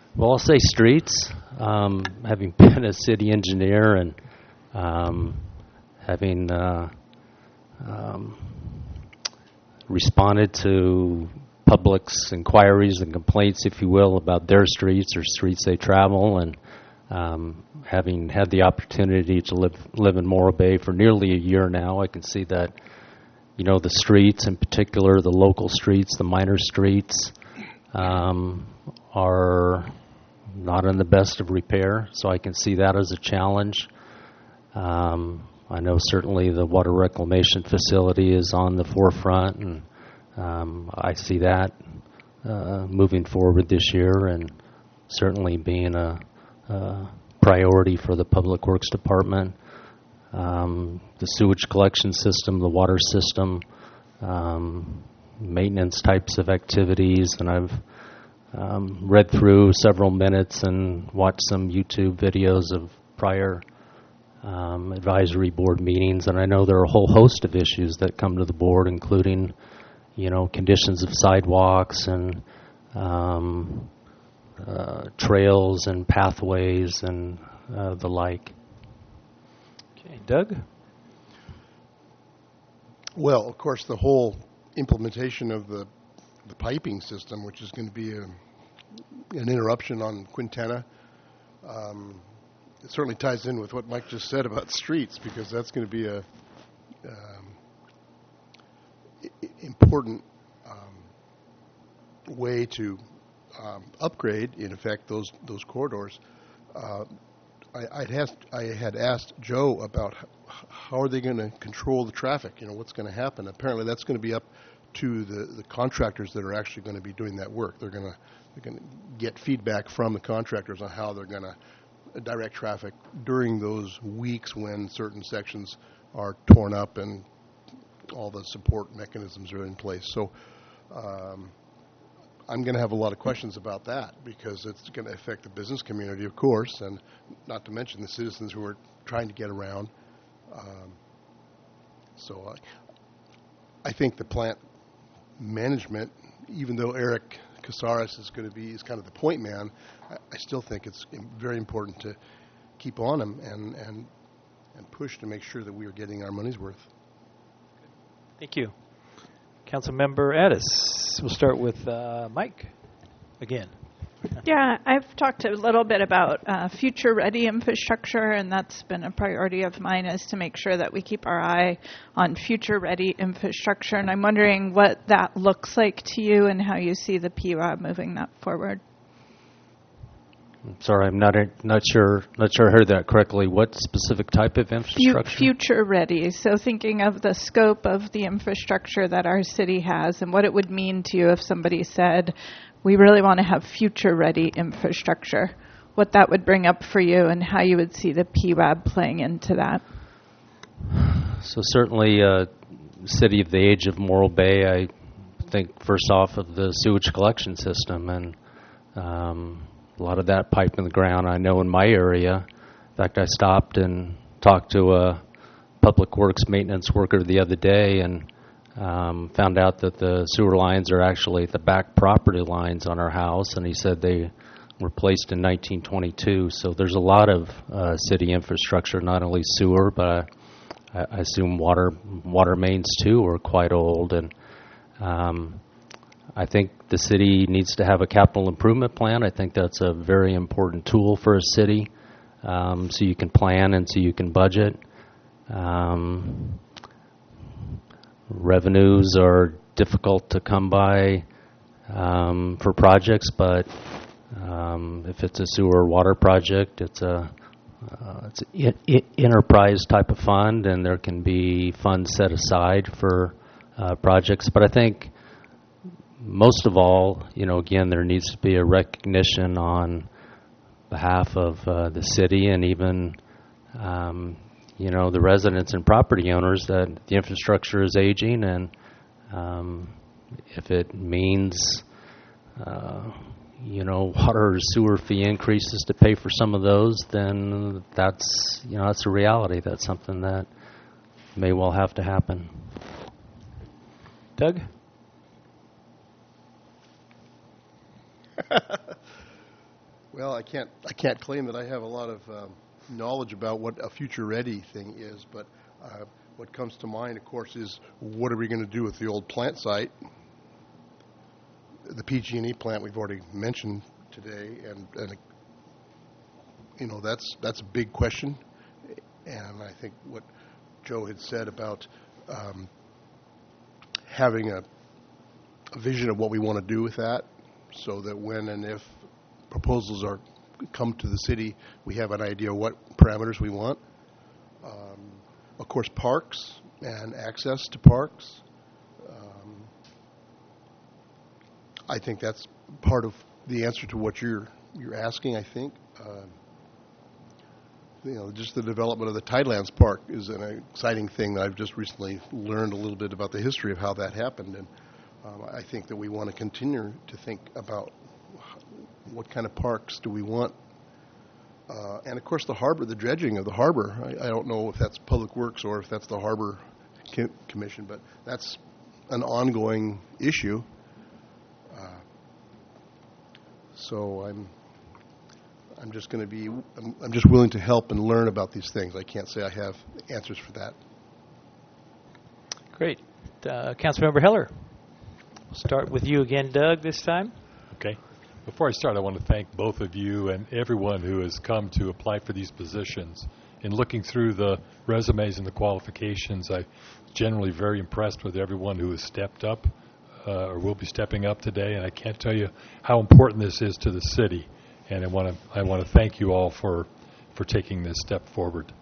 Well, I'll say streets. Um, having been a city engineer and um, having uh, um, responded to public's inquiries and complaints, if you will, about their streets or streets they travel, and um, having had the opportunity to live live in Morro Bay for nearly a year now, I can see that, you know, the streets, in particular, the local streets, the minor streets, um, are not in the best of repair, so I can see that as a challenge. Um, I know certainly the water reclamation facility is on the forefront, and um, I see that uh, moving forward this year, and certainly being a, a priority for the Public Works Department. Um, the sewage collection system, the water system, um, maintenance types of activities, and I've um, read through several minutes and watched some YouTube videos of prior um, advisory board meetings, and I know there are a whole host of issues that come to the board, including, you know, conditions of sidewalks and um, uh, trails and pathways and uh, the like. Okay, Doug? Well, of course, the whole implementation of the the piping system, which is going to be a, an interruption on Quintana, um, it certainly ties in with what Mike just said about streets, because that's going to be a um, I- important um, way to um, upgrade, in effect, those those corridors. Uh, I, I'd asked, I had asked Joe about h- how are they going to control the traffic. You know, what's going to happen? Apparently, that's going to be up to the, the contractors that are actually going to be doing that work. They're going to they're going to get feedback from the contractors on how they're going to direct traffic during those weeks when certain sections are torn up and all the support mechanisms are in place. So um, I'm going to have a lot of questions about that, because it's going to affect the business community, of course, and not to mention the citizens who are trying to get around. Um, so I, I think the plant management, even though Eric Casares is going to be is kind of the point man, I, I still think it's very important to keep on him and, and and push to make sure that we are getting our money's worth. Thank you. Councilmember Addis. We'll start with uh, Mike again. Yeah, I've talked a little bit about uh, future-ready infrastructure, and that's been a priority of mine, is to make sure that we keep our eye on future-ready infrastructure. And I'm wondering what that looks like to you and how you see the P R A B moving that forward. Sorry, I'm not not sure not sure I heard that correctly. What specific type of infrastructure? Future ready. So thinking of the scope of the infrastructure that our city has and what it would mean to you if somebody said, we really want to have future ready infrastructure, what that would bring up for you and how you would see the P R A B playing into that. So certainly, uh, city of the age of Morro Bay, I think first off of the sewage collection system, and um, a lot of that pipe in the ground. I know in my area, in fact, I stopped and talked to a public works maintenance worker the other day and um, found out that the sewer lines are actually the back property lines on our house, and he said they were placed in nineteen twenty-two. So there's a lot of uh, city infrastructure, not only sewer, but I, I assume water water mains too are quite old, and um, I think the city needs to have a capital improvement plan. I think that's a very important tool for a city, um, so you can plan and so you can budget. Um, revenues are difficult to come by um, for projects, but um, if it's a sewer or water project, it's a uh, it's an I- enterprise type of fund, and there can be funds set aside for uh, projects. But I think most of all, you know, again, there needs to be a recognition on behalf of uh, the city and even, um, you know, the residents and property owners that the infrastructure is aging, and um, if it means, uh, you know, water or sewer fee increases to pay for some of those, then that's, you know, that's a reality. That's something that may well have to happen. Well, I can't I can't claim that I have a lot of um, knowledge about what a future-ready thing is, but uh, what comes to mind, of course, is what are we going to do with the old plant site? The P G and E plant we've already mentioned today, and, and you know that's that's a big question, and I think what Joe had said about um, having a, a vision of what we want to do with that, so that when and if proposals are come to the city, we have an idea what parameters we want. Um, of course, parks and access to parks. Um, I think that's part of the answer to what you're you're asking. I think uh, you know just the development of the Tidelands Park is an exciting thing that I've just recently learned a little bit about the history of how that happened, and um, I think that we want to continue to think about what kind of parks do we want? Uh, and, of course, the harbor, the dredging of the harbor. I, I don't know if that's Public Works or if that's the Harbor Co- Commission, but that's an ongoing issue. Uh, so I'm I'm just going to be, I'm, I'm just willing to help and learn about these things. I can't say I have answers for that. Great. Uh, Councilmember Heller. We'll start with you again, Doug, this time. Okay. Before I start, I want to thank both of you and everyone who has come to apply for these positions. In looking through the resumes and the qualifications, I'm generally very impressed with everyone who has stepped up uh, or will be stepping up today, and I can't tell you how important this is to the city. And I want to I want to thank you all for for taking this step forward.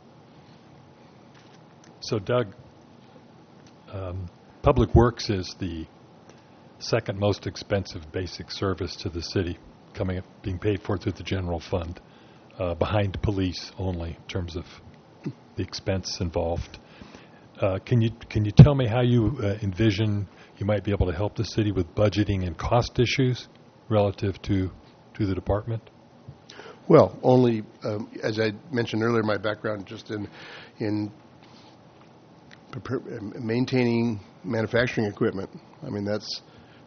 So, Doug, um, Public Works is the second most expensive basic service to the city, coming up, being paid for through the general fund, uh, behind police only in terms of the expense involved. Uh, can you can you tell me how you uh, envision you might be able to help the city with budgeting and cost issues relative to to the department? Well, only um, as I mentioned earlier, my background just in in prepare, maintaining manufacturing equipment. I mean, that's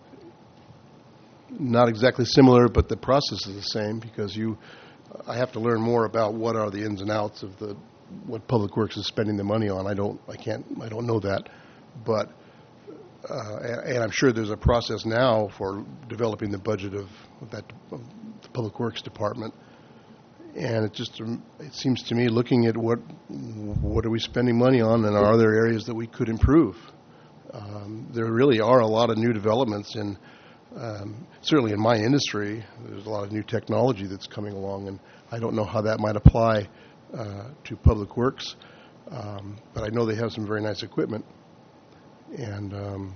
not exactly similar, but the process is the same because you, I have to learn more about what are the ins and outs of the what Public Works is spending the money on. I don't, I can't, I don't know that, but uh, and, and I'm sure there's a process now for developing the budget of that of the Public Works department. And it just um, it seems to me, looking at what what are we spending money on, and are there areas that we could improve? Um, there really are a lot of new developments in. Um, certainly in my industry, there's a lot of new technology that's coming along, and I don't know how that might apply uh, to Public Works, um, but I know they have some very nice equipment. And um,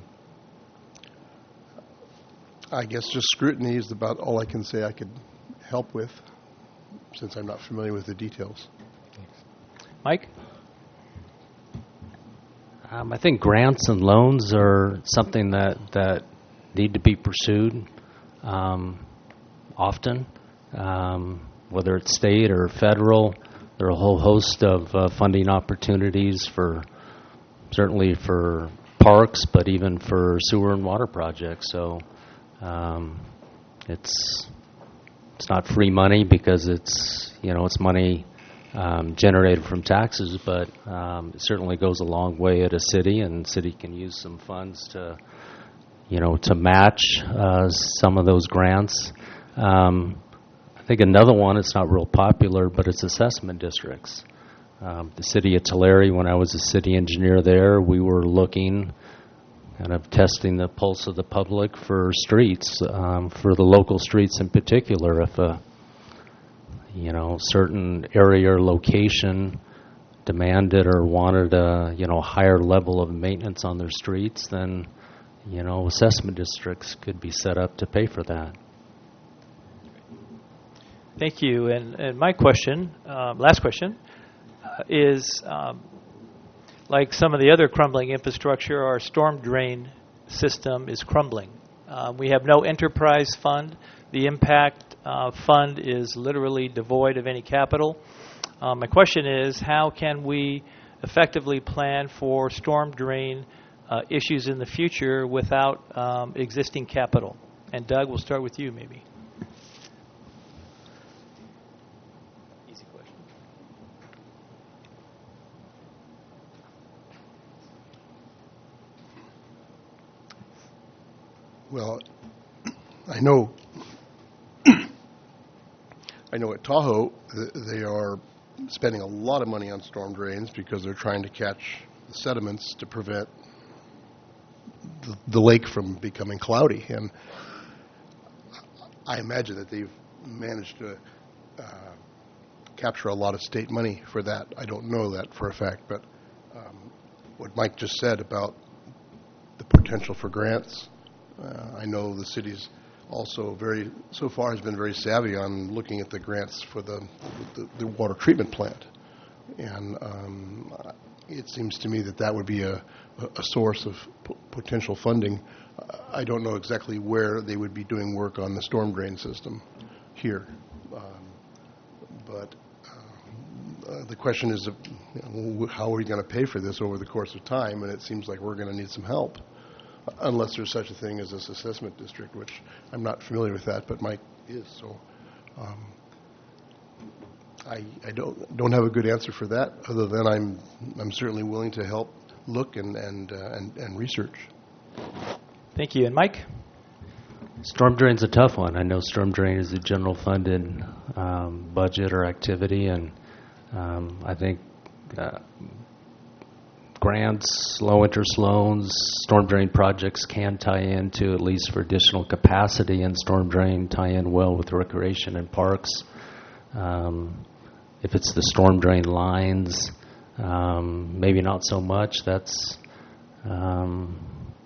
I guess just scrutiny is about all I can say I could help with, since I'm not familiar with the details. Thanks. Mike? Um, I think grants and loans are something that, that need to be pursued um, often, um, whether it's state or federal. There are a whole host of uh, funding opportunities for, certainly for parks, but even for sewer and water projects. So um, it's it's not free money because it's you know it's money um, generated from taxes, but um, it certainly goes a long way at a city, and city can use some funds to. you know, to match uh, some of those grants. Um, I think another one, it's not real popular, but it's assessment districts. Um, the city of Tulare, when I was a city engineer there, we were looking, kind of testing the pulse of the public for streets, um, for the local streets in particular. If a, you know, certain area or location demanded or wanted a, you know, higher level of maintenance on their streets, then you know, assessment districts could be set up to pay for that. Thank you. And, and my question, um, last question, uh, is um, like some of the other crumbling infrastructure, our storm drain system is crumbling. Uh, we have no enterprise fund. The impact uh, fund is literally devoid of any capital. Uh, my question is, how can we effectively plan for storm drain Uh, issues in the future without um, existing capital? And Doug, we'll start with you maybe. Well, I know, I know at Tahoe, th- they are spending a lot of money on storm drains because they're trying to catch the sediments to prevent the, the lake from becoming cloudy. And I imagine that they've managed to uh, capture a lot of state money for that. I don't know that for a fact, but um, what Mike just said about the potential for grants, uh, I know the city's also very, so far has been very savvy on looking at the grants for the the, the water treatment plant. And um, it seems to me that that would be a, a source of p- potential funding. I don't know exactly where they would be doing work on the storm drain system here. Um, but uh, uh, the question is, uh, you know, how are we going to pay for this over the course of time? And it seems like we're going to need some help, unless there's such a thing as this assessment district, which I'm not familiar with that, but Mike is. So um, I, I don't don't have a good answer for that, other than I'm I'm certainly willing to help look and and uh, and, and research. Thank you. And Mike? Storm drain's a tough one. I know storm drain is a general funded um, budget or activity, and um, I think uh, grants, low interest loans, storm drain projects can tie into, at least for additional capacity, and storm drain tie in well with recreation and parks. Um, if it's the storm drain lines, um, maybe not so much. That's um,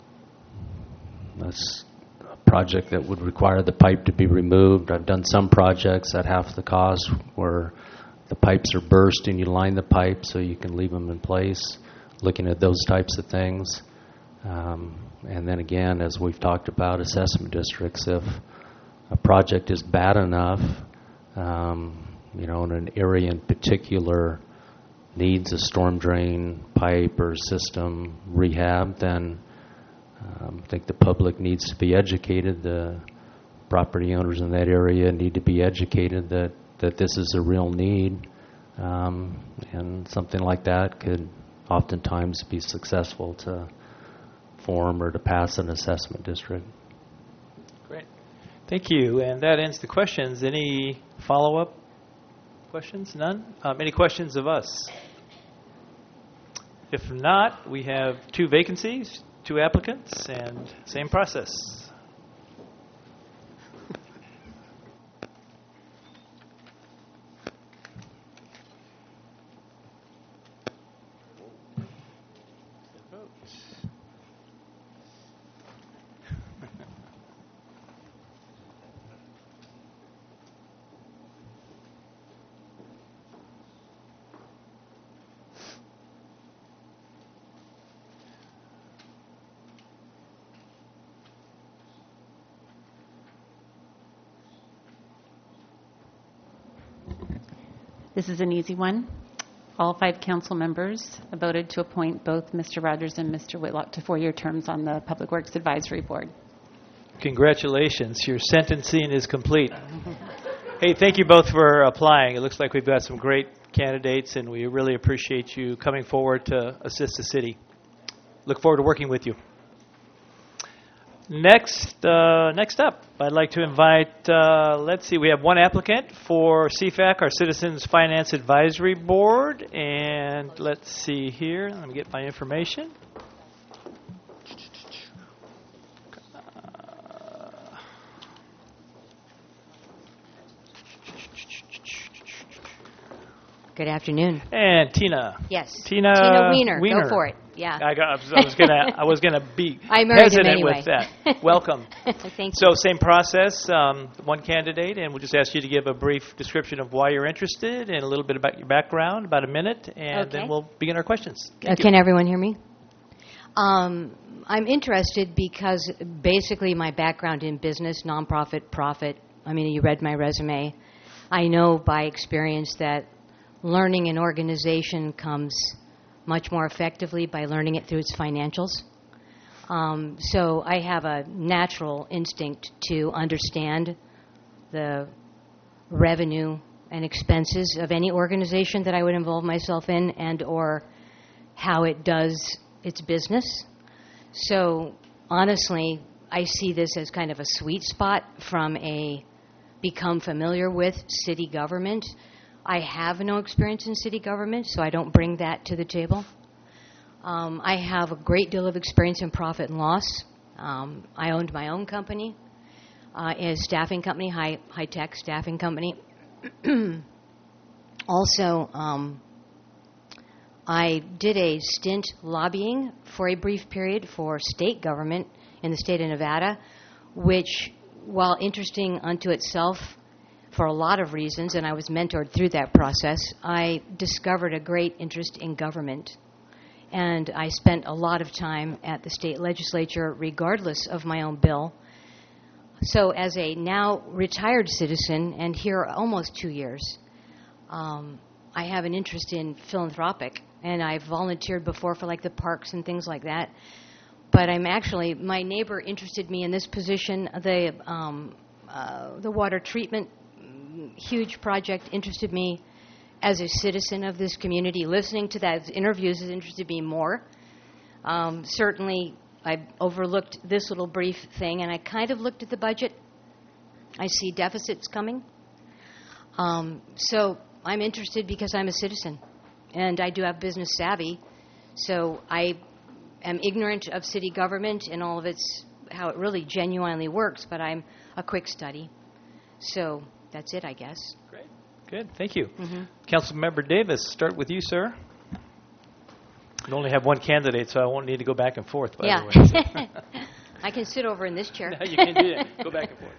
that's a project that would require the pipe to be removed. I've done some projects at half the cost where the pipes are burst and you line the pipe so you can leave them in place, looking at those types of things. Um, and then again, as we've talked about assessment districts, if a project is bad enough, um, you know, in an area in particular needs a storm drain pipe or system rehab, then um, I think the public needs to be educated. The property owners in that area need to be educated that, that this is a real need, um, and something like that could oftentimes be successful to form or to pass an assessment district. Great. Thank you. And that ends the questions. Any follow-up questions? None? Um, any questions of us? If not, we have two vacancies, two applicants, and same process. This is an easy one. All five council members voted to appoint both Mister Rogers and Mister Whitlock to four-year terms on the Public Works Advisory Board. Congratulations. Your sentencing is complete. Hey, thank you both for applying. It looks like we've got some great candidates, and we really appreciate you coming forward to assist the city. Look forward to working with you. Next, uh, next up, I'd like to invite, uh, let's see, we have one applicant for C FAC, our Citizens Finance Advisory Board, and let's see here, let me get my information. Good afternoon. And Tina. Yes. Tina, Tina Wiener. Wiener. Go for it. Yeah. I, got, I was gonna. I was gonna be I married hesitant him anyway. with that. Welcome. Thank so you. same process. Um, one candidate, and we'll just ask you to give a brief description of why you're interested and a little bit about your background, about a minute, and Okay. then we'll begin our questions. Uh, Thank you. can everyone hear me? Um, I'm interested because basically my background in business, nonprofit, profit. I mean, you read my resume. I know by experience that learning an organization comes much more effectively by learning it through its financials. Um, so I have a natural instinct to understand the revenue and expenses of any organization that I would involve myself in, and or how it does its business. So honestly, I see this as kind of a sweet spot from a become familiar with city government. I have no experience in city government, so I don't bring that to the table. Um, I have a great deal of experience in profit and loss. Um, I owned my own company, uh, a staffing company, high high tech staffing company. Also, um, I did a stint lobbying for a brief period for state government in the state of Nevada, which, while interesting unto itself for a lot of reasons, and I was mentored through that process, I discovered a great interest in government. And I spent a lot of time at the state legislature, regardless of my own bill. So as a now retired citizen, and here almost two years, um, I have an interest in philanthropic, and I've volunteered before for like the parks and things like that. But I'm actually, my neighbor interested me in this position. The um, uh, the water treatment, huge project, interested me as a citizen of this community. Listening to those interviews has interested me more. Um, certainly, I overlooked this little brief thing, and I kind of looked at the budget. I see deficits coming. Um, so I'm interested because I'm a citizen, and I do have business savvy. So I am ignorant of city government and all of its, how it really genuinely works, but I'm a quick study. So that's it, I guess. Great. Good. Thank you. Mm-hmm. Councilmember Davis, start with you, sir. You only have one candidate, so I won't need to go back and forth, by yeah. the way. So. I can sit over in this chair. No, you can do that. Go back and forth.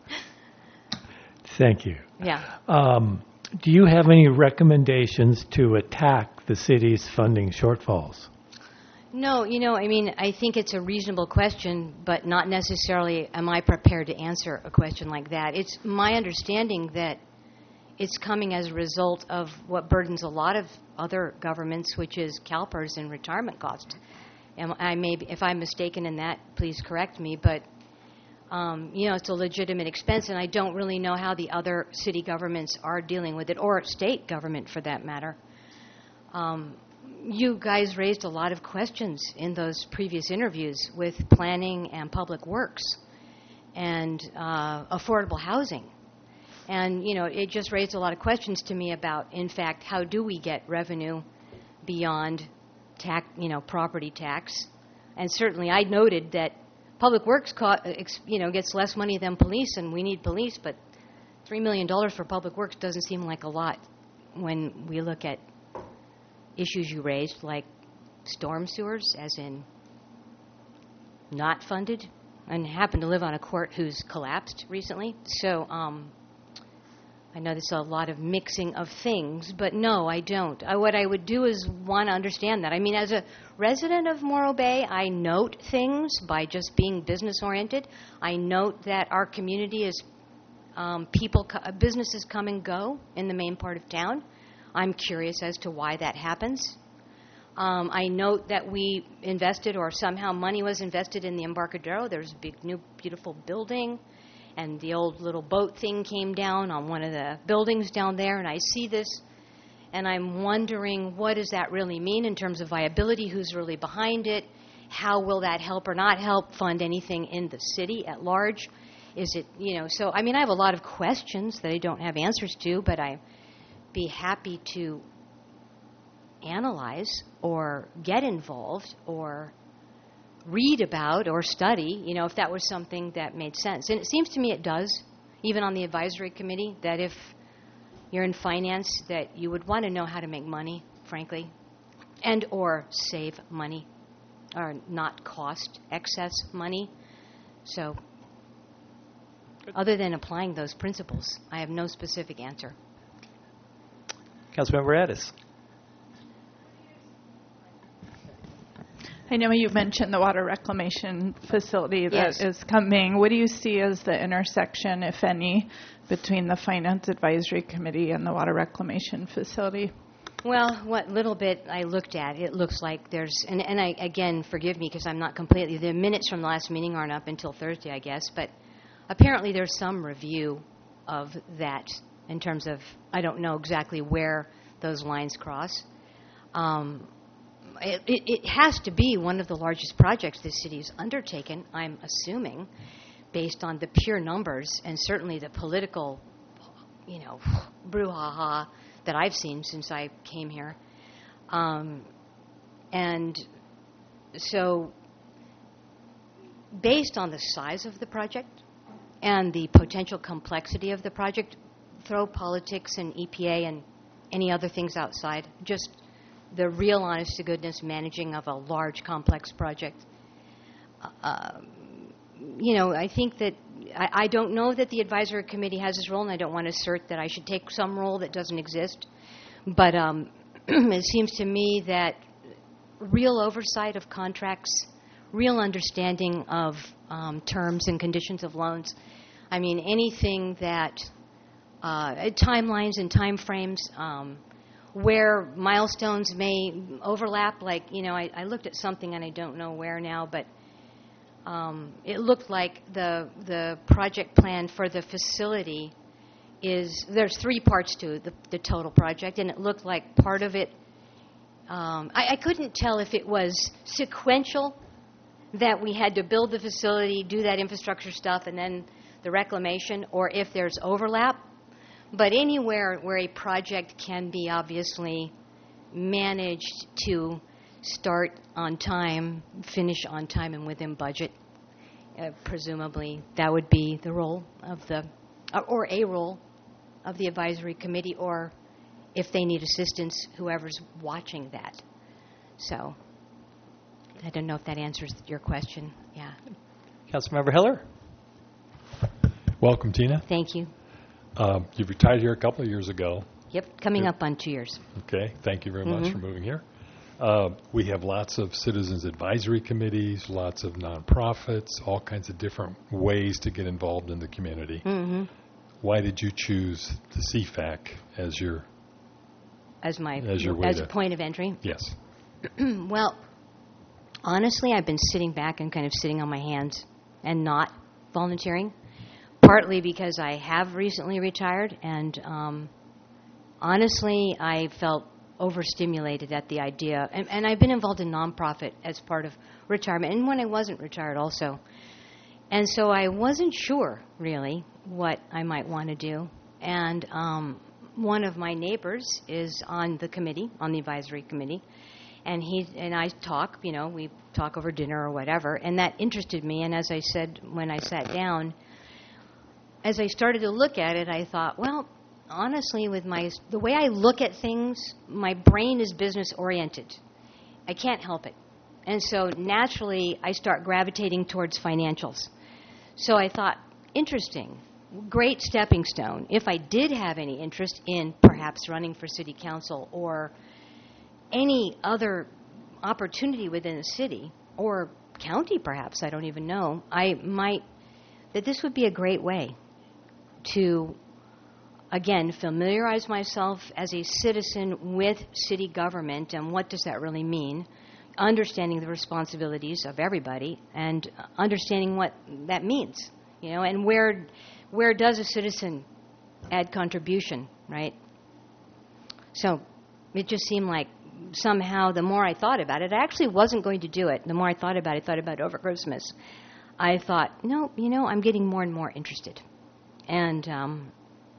Thank you. Yeah. Um, do you have any recommendations to attack the city's funding shortfalls? No, you know, I mean, I think it's a reasonable question, but not necessarily am I prepared to answer a question like that. It's my understanding that it's coming as a result of what burdens a lot of other governments, which is CalPERS and retirement costs. And I may be, if I'm mistaken in that, please correct me, but um, you know, it's a legitimate expense, and I don't really know how the other city governments are dealing with it, or state government for that matter. Um, you guys raised a lot of questions in those previous interviews with planning and public works and uh, affordable housing. And, you know, it just raised a lot of questions to me about, in fact, how do we get revenue beyond tax, you know, property tax? And certainly I noted that public works, co- you know, gets less money than police, and we need police, but three million dollars for public works doesn't seem like a lot when we look at issues you raised, like storm sewers, as in not funded, and happen to live on a court who's collapsed recently. So um, I know there's a lot of mixing of things, but no, I don't. I, what I would do is want to understand that. I mean, as a resident of Morro Bay, I note things by just being business-oriented. I note that our community is um, people, co- businesses come and go in the main part of town. I'm curious as to why that happens. Um, I note that we invested, or somehow money was invested in the Embarcadero. There's a big, new, beautiful building, and the old little boat thing came down on one of the buildings down there, and I see this, and I'm wondering, what does that really mean in terms of viability? Who's really behind it? How will that help or not help fund anything in the city at large? Is it, you know, so, I mean, I have a lot of questions that I don't have answers to, but I be happy to analyze or get involved or read about or study, you know, if that was something that made sense. And it seems to me it does, even on the advisory committee, that if you're in finance, that you would want to know how to make money, frankly, and or save money or not cost excess money. So other than applying those principles, I have no specific answer. Councilmember Addis. I know you mentioned the water reclamation facility that Yes. is coming. What do you see as the intersection, if any, between the Finance Advisory Committee and the water reclamation facility? Well, what little bit I looked at, it looks like there's, and, and I, again, forgive me because I'm not completely, the minutes from the last meeting aren't up until Thursday, I guess, but apparently there's some review of that in terms of, I don't know exactly where those lines cross. Um, it, it, it has to be one of the largest projects the city has undertaken, I'm assuming, based on the pure numbers and certainly the political, you know, brouhaha that I've seen since I came here. Um, and so based on the size of the project and the potential complexity of the project, throw politics and E P A and any other things outside, just the real honest-to-goodness managing of a large, complex project. Uh, you know, I think that I, I don't know that the advisory committee has this role, and I don't want to assert that I should take some role that doesn't exist. But um, it seems to me that real oversight of contracts, real understanding of um, terms and conditions of loans, I mean, anything that uh, timelines and time frames, um, where milestones may overlap, like, you know, I, I looked at something and I don't know where now, but um, it looked like the the project plan for the facility is, there's three parts to the, the total project, and it looked like part of it, um, I, I couldn't tell if it was sequential, that we had to build the facility, do that infrastructure stuff, and then the reclamation, or if there's overlap. But anywhere where a project can be obviously managed to start on time, finish on time, and within budget, uh, presumably that would be the role of the, or, or a role of the advisory committee, or if they need assistance, whoever's watching that. So I don't know if that answers your question. Yeah. Councilmember Heller. Welcome, Tina. Thank you. Uh, you retired here a couple of years ago. Yep, coming Yep. up on two years. Okay, thank you very Mhm. much for moving here. Uh, we have lots of citizens advisory committees, lots of nonprofits, all kinds of different ways to get involved in the community. Mm-hmm. Why did you choose the C FAC as your As my as your way as to, a point of entry? Yes. Well, honestly, I've been sitting back and kind of sitting on my hands and not volunteering, partly because I have recently retired, and um, honestly, I felt overstimulated at the idea. And, and I've been involved in nonprofit as part of retirement, and when I wasn't retired also. And so I wasn't sure, really, what I might want to do. And um, one of my neighbors is on the committee, on the advisory committee, and he and I talk, you know, we talk over dinner or whatever, and that interested me. And as I said when I sat down, as I started to look at it, I thought, well, honestly, with my the way I look at things, my brain is business-oriented. I can't help it. And so naturally, I start gravitating towards financials. So I thought, interesting, great stepping stone. If I did have any interest in perhaps running for city council or any other opportunity within the city or county perhaps, I don't even know, I might, that this would be a great way to, again, familiarize myself as a citizen with city government and what does that really mean, understanding the responsibilities of everybody and understanding what that means, you know, and where where does a citizen add contribution, right? So it just seemed like somehow the more I thought about it, I actually wasn't going to do it. The more I thought about it, thought about it over Christmas, I thought, no, you know, I'm getting more and more interested. And um,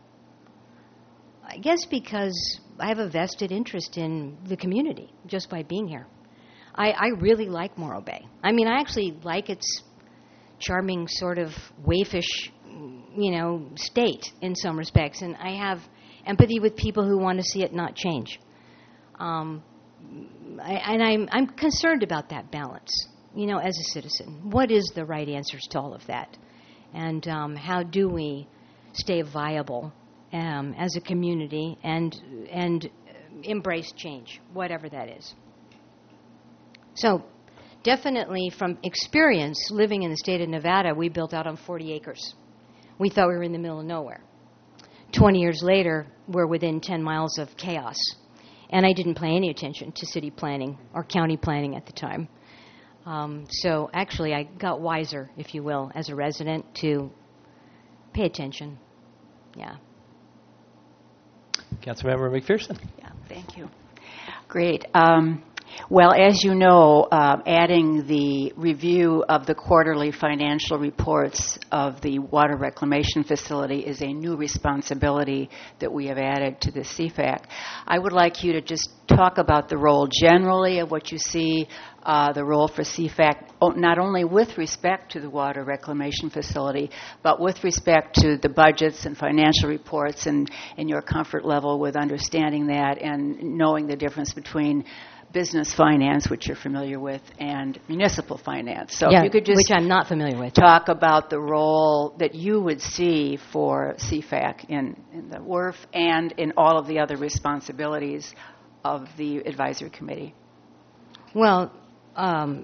I guess because I have a vested interest in the community just by being here. I, I really like Morro Bay. I mean, I actually like its charming sort of waifish, you know, state in some respects. And I have empathy with people who want to see it not change. Um, I, and I'm, I'm concerned about that balance, you know, as a citizen. What is the right answers to all of that? And um, how do we stay viable um, as a community and and embrace change, whatever that is? So definitely from experience living in the state of Nevada, we built out on forty acres. We thought we were in the middle of nowhere. twenty years later, we're within ten miles of chaos. And I didn't pay any attention to city planning or county planning at the time. Um, so actually, I got wiser, if you will, as a resident to pay attention. Yeah. Councilmember McPherson. Yeah, thank you. Great. Um, Well, as you know, uh, adding the review of the quarterly financial reports of the water reclamation facility is a new responsibility that we have added to the C FAC. I would like you to just talk about the role generally of what you see, uh, the role for C FAC, not only with respect to the water reclamation facility, but with respect to the budgets and financial reports and, and your comfort level with understanding that and knowing the difference between business finance, which you're familiar with, and municipal finance. So yeah, if you could just which I'm not familiar with. Talk about the role that you would see for C FAC in, in the W R F and in all of the other responsibilities of the advisory committee. Well, um,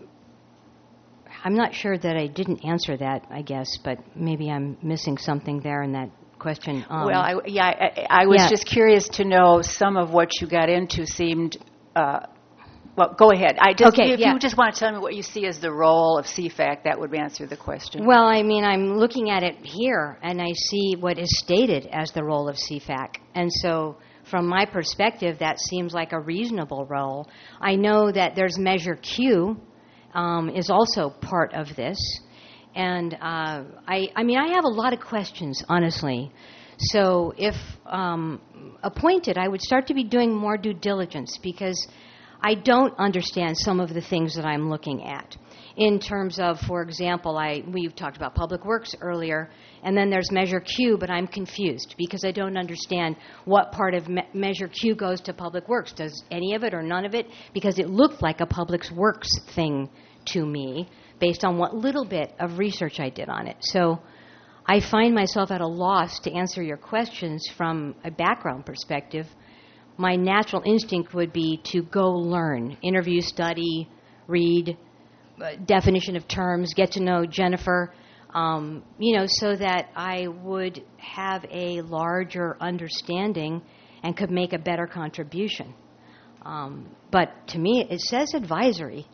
I'm not sure that I didn't answer that, I guess, but maybe I'm missing something there in that question. Um, well, I, yeah, I, I was yeah. just curious to know some of what you got into seemed uh, Well, go ahead. I just, okay, if yeah. you just want to tell me what you see as the role of C FAC, that would answer the question. Well, I mean, I'm looking at it here, and I see what is stated as the role of C FAC. And so from my perspective, that seems like a reasonable role. I know that there's Measure Q um, is also part of this. And uh, I, I mean, I have a lot of questions, honestly. So if um, appointed, I would start to be doing more due diligence because I don't understand some of the things that I'm looking at in terms of, for example, I we've talked about Public Works earlier, and then there's Measure Q, but I'm confused because I don't understand what part of me- Measure Q goes to Public Works. Does any of it or none of it? Because it looked like a Public Works thing to me based on what little bit of research I did on it. So I find myself at a loss to answer your questions from a background perspective. My natural instinct would be to go learn, interview, study, read, uh, definition of terms, get to know Jennifer, um, you know, so that I would have a larger understanding and could make a better contribution. Um, but to me, it says advisory.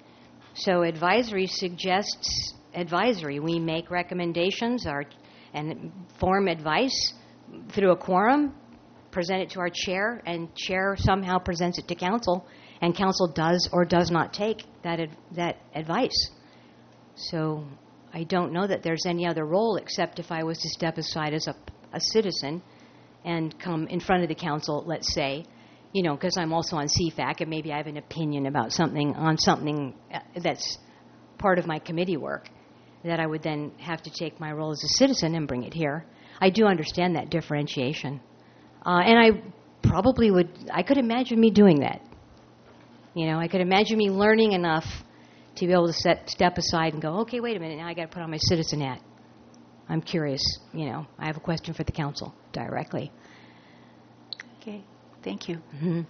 So advisory suggests advisory. We make recommendations our, and form advice through a quorum, present it to our chair, and chair somehow presents it to council, and council does or does not take that ad- that advice. So I don't know that there's any other role except if I was to step aside as a, a citizen and come in front of the council, let's say, you know, because I'm also on C FAC, and maybe I have an opinion about something on something that's part of my committee work, that I would then have to take my role as a citizen and bring it here. I do understand that differentiation. Uh, and I probably would, I could imagine me doing that. You know, I could imagine me learning enough to be able to set, step aside and go, okay, wait a minute, now I got to put on my citizen hat. I'm curious, you know, I have a question for the council directly. Okay, thank you. Mm-hmm.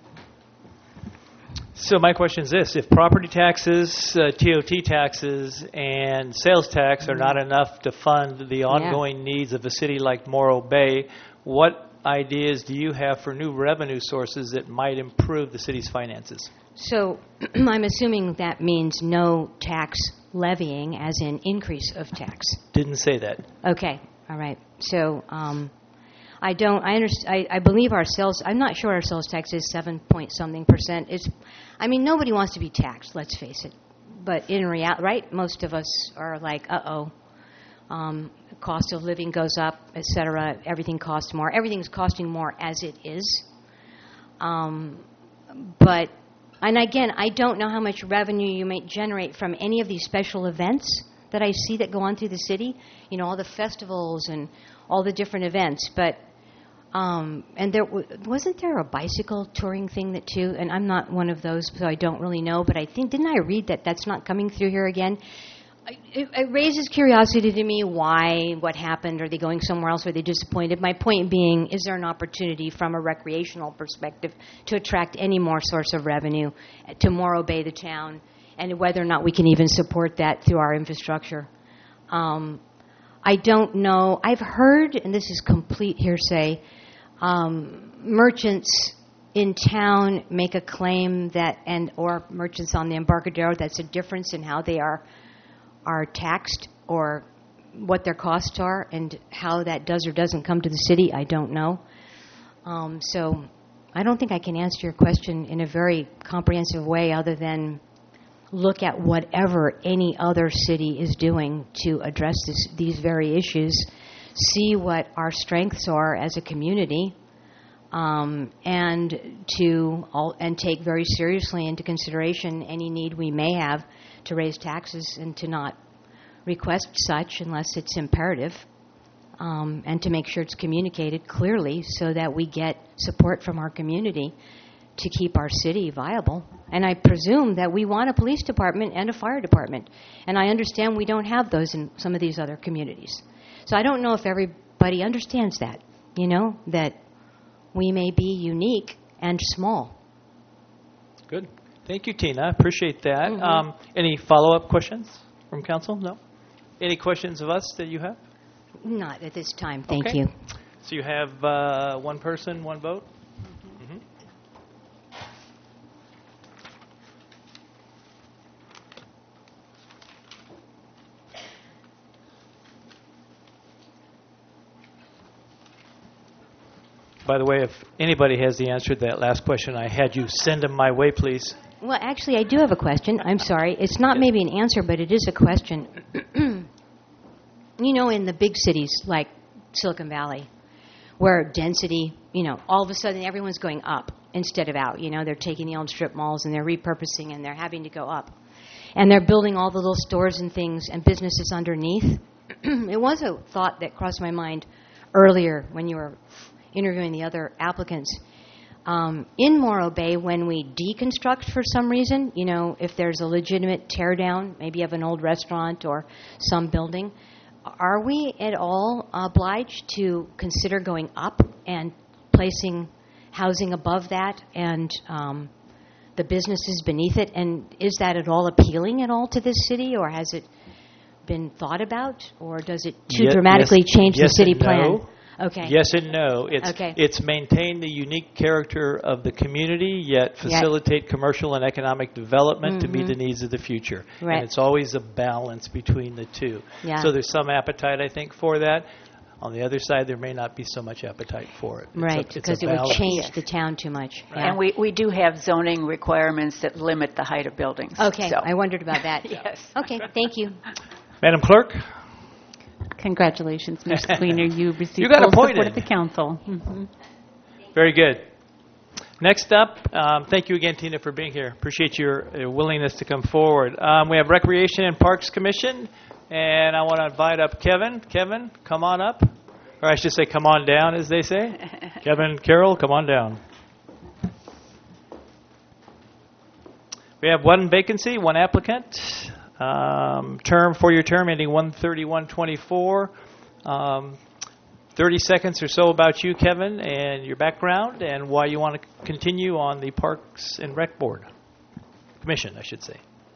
So my question is this: if property taxes, uh, T O T taxes, and sales tax are not enough to fund the ongoing yeah. needs of a city like Morro Bay, what ideas do you have for new revenue sources that might improve the city's finances? So I'm assuming that means no tax levying, as in increase of tax. Didn't say that. Okay, all right. So um, I don't. I understand. I, I believe our sales. I'm not sure our sales tax is seven point something percent. It's. I mean, nobody wants to be taxed. Let's face it. But in reality, right? Most of us are like, uh oh. Um, cost of living goes up, et cetera. Everything costs more. Everything's costing more as it is. Um, but, and again, I don't know how much revenue you might generate from any of these special events that I see that go on through the city. You know, all the festivals and all the different events. But, um, and there w- wasn't there a bicycle touring thing that too? And I'm not one of those, so I don't really know. But I think, didn't I read that that's not coming through here again? It, it raises curiosity to me why, what happened, are they going somewhere else, are they disappointed? My point being, is there an opportunity from a recreational perspective to attract any more source of revenue to Morro Bay, the town, and whether or not we can even support that through our infrastructure? Um, I don't know. I've heard, and this is complete hearsay, um, merchants in town make a claim that, and or merchants on the Embarcadero, that's a difference in how they are are taxed or what their costs are, and how that does or doesn't come to the city, I don't know. Um, so I don't think I can answer your question in a very comprehensive way other than look at whatever any other city is doing to address this, these very issues, see what our strengths are as a community, um, and to all, and take very seriously into consideration any need we may have to raise taxes and to not request such unless it's imperative, um, and to make sure it's communicated clearly so that we get support from our community to keep our city viable. And I presume that we want a police department and a fire department. And I understand we don't have those in some of these other communities. So I don't know if everybody understands that, you know, that we may be unique and small. Good. Thank you, Tina. Appreciate that. Mm-hmm. Um, any follow-up questions from council? No? Any questions of us that you have? Not at this time. Thank Okay. you. So you have uh, one person, one vote? Mm-hmm. By the way, if anybody has the answer to that last question I had, you send them my way, please. Well, actually, I do have a question. I'm sorry. It's not maybe an answer, but it is a question. You know, in the big cities like Silicon Valley, where density, you know, all of a sudden everyone's going up instead of out. You know, they're taking the old strip malls and they're repurposing and they're having to go up. And they're building all the little stores and things and businesses underneath. It was a thought that crossed my mind earlier when you were interviewing the other applicants. Um, in Morro Bay, when we deconstruct for some reason, you know, if there's a legitimate tear down, maybe of an old restaurant or some building, are we at all obliged to consider going up and placing housing above that and um, the businesses beneath it? And is that at all appealing at all to this city, or has it been thought about, or does it too Ye- dramatically yes, change yes the city and plan? no. Okay. Yes and no. It's Okay. it's maintain the unique character of the community, yet facilitate commercial and economic development to meet Mhm. the needs of the future. Right. And it's always a balance between the two. Yeah. So there's some appetite, I think, for that. On the other side, there may not be so much appetite for it. It's a- Right, it's a because it would balance. change the town too much. Yeah. And we, we do have zoning requirements that limit the height of buildings. Okay, So- I wondered about that. Yes. Okay, thank you. Madam Clerk? Congratulations, Mister Sweener. You received You got full appointed. support of the council. Mhm. Very good. Next up, um, thank you again, Tina, for being here. Appreciate your uh, willingness to come forward. Um, we have Recreation and Parks Commission, and I want to invite up Kevin. Kevin, come on up. Or I should say, come on down, as they say. Kevin Carroll, come on down. We have one vacancy, one applicant. Um, term, four-year term ending one thirty-one twenty-four. Um, thirty seconds or so about you, Kevin, and your background, and why you want to continue on the Parks and Rec Board. Commission, I should say.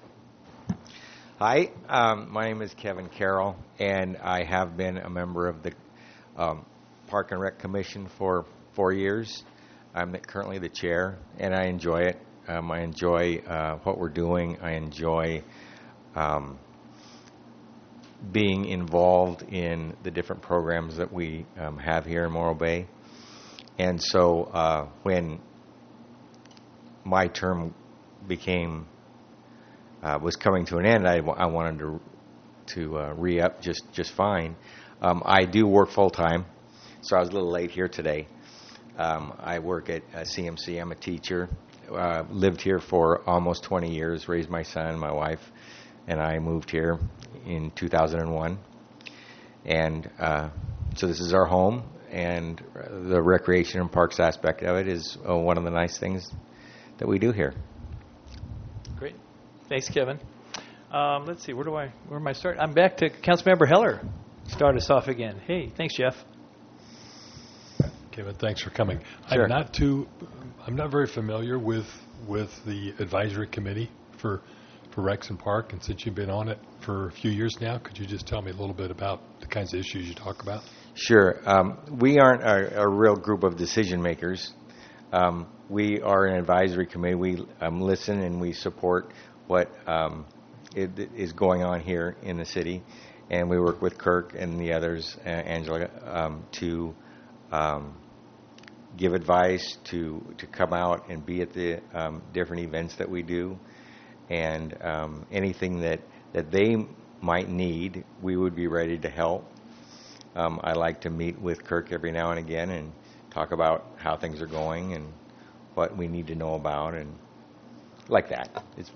Hi, um, my name is Kevin Carroll, and I have been a member of the um, Park and Rec Commission for four years. I'm the, currently the chair, and I enjoy it. Um, I enjoy uh, what we're doing. I enjoy um, being involved in the different programs that we um, have here in Morro Bay. And so uh, when my term became uh, was coming to an end, I, w- I wanted to to uh, re-up just just fine. Um, I do work full time, so I was a little late here today. Um, I work at uh, C M C. I'm a teacher. Uh, lived here for almost twenty years. Raised my son, my wife, and I moved here in two thousand one. And uh, so this is our home, and the recreation and parks aspect of it is uh, one of the nice things that we do here. Great. Thanks, Kevin. Um, let's see, where do I, where am I starting? I'm back to Councilmember Heller. Start us off again. Hey, thanks, Jeff. Kevin, thanks for coming. Sure. I'm not too, I'm not very familiar with with the advisory committee for for Rex and Park, and since you've been on it for a few years now, could you just tell me a little bit about the kinds of issues you talk about? Sure. Um, we aren't a, a real group of decision makers. Um, we are an advisory committee. We um, listen and we support what um, it, is going on here in the city, and we work with Kirk and the others, uh, Angela, um, to um, give advice, to, to come out and be at the um, different events that we do. And um, anything that, that they might need, we would be ready to help. Um, I like to meet with Kirk every now and again and talk about how things are going and what we need to know about, and like that. It's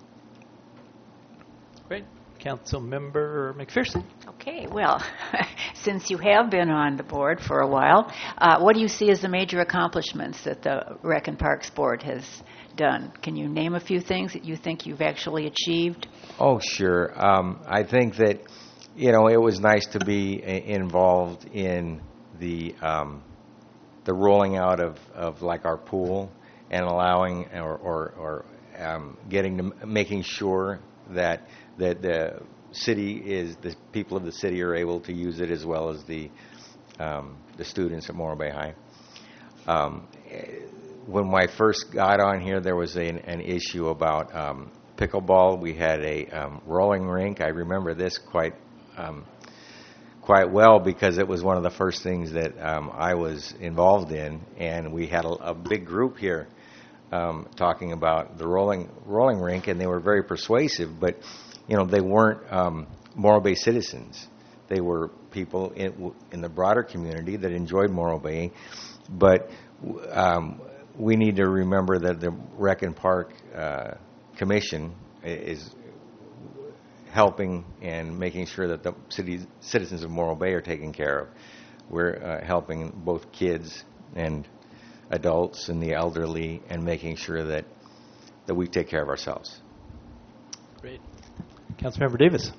Great. Councilmember McPherson. Okay, well, since you have been on the board for a while, uh, what do you see as the major accomplishments that the Rec and Parks Board has done? Can you name a few things that you think you've actually achieved? Oh, sure. Um, I think that, you know, it was nice to be a- involved in the um, the rolling out of, of like our pool and allowing or or, or um, getting to making sure that that the city is the people of the city are able to use it as well as the um, the students at Morro Bay High. Um, when I first got on here, there was a, an issue about um, pickleball. We had a um, rolling rink. I remember this quite um, quite well because it was one of the first things that um, I was involved in, and we had a, a big group here um, talking about the rolling rolling rink, and they were very persuasive. But you know, they weren't um, Morro Bay citizens. They were people in, in the broader community that enjoyed Morro Bay, but um, we need to remember that the Rec and Park uh, Commission is helping and making sure that the city citizens of Morro Bay are taken care of. We're uh, helping both kids and adults and the elderly, and making sure that that we take care of ourselves. Great. Councilmember Davis.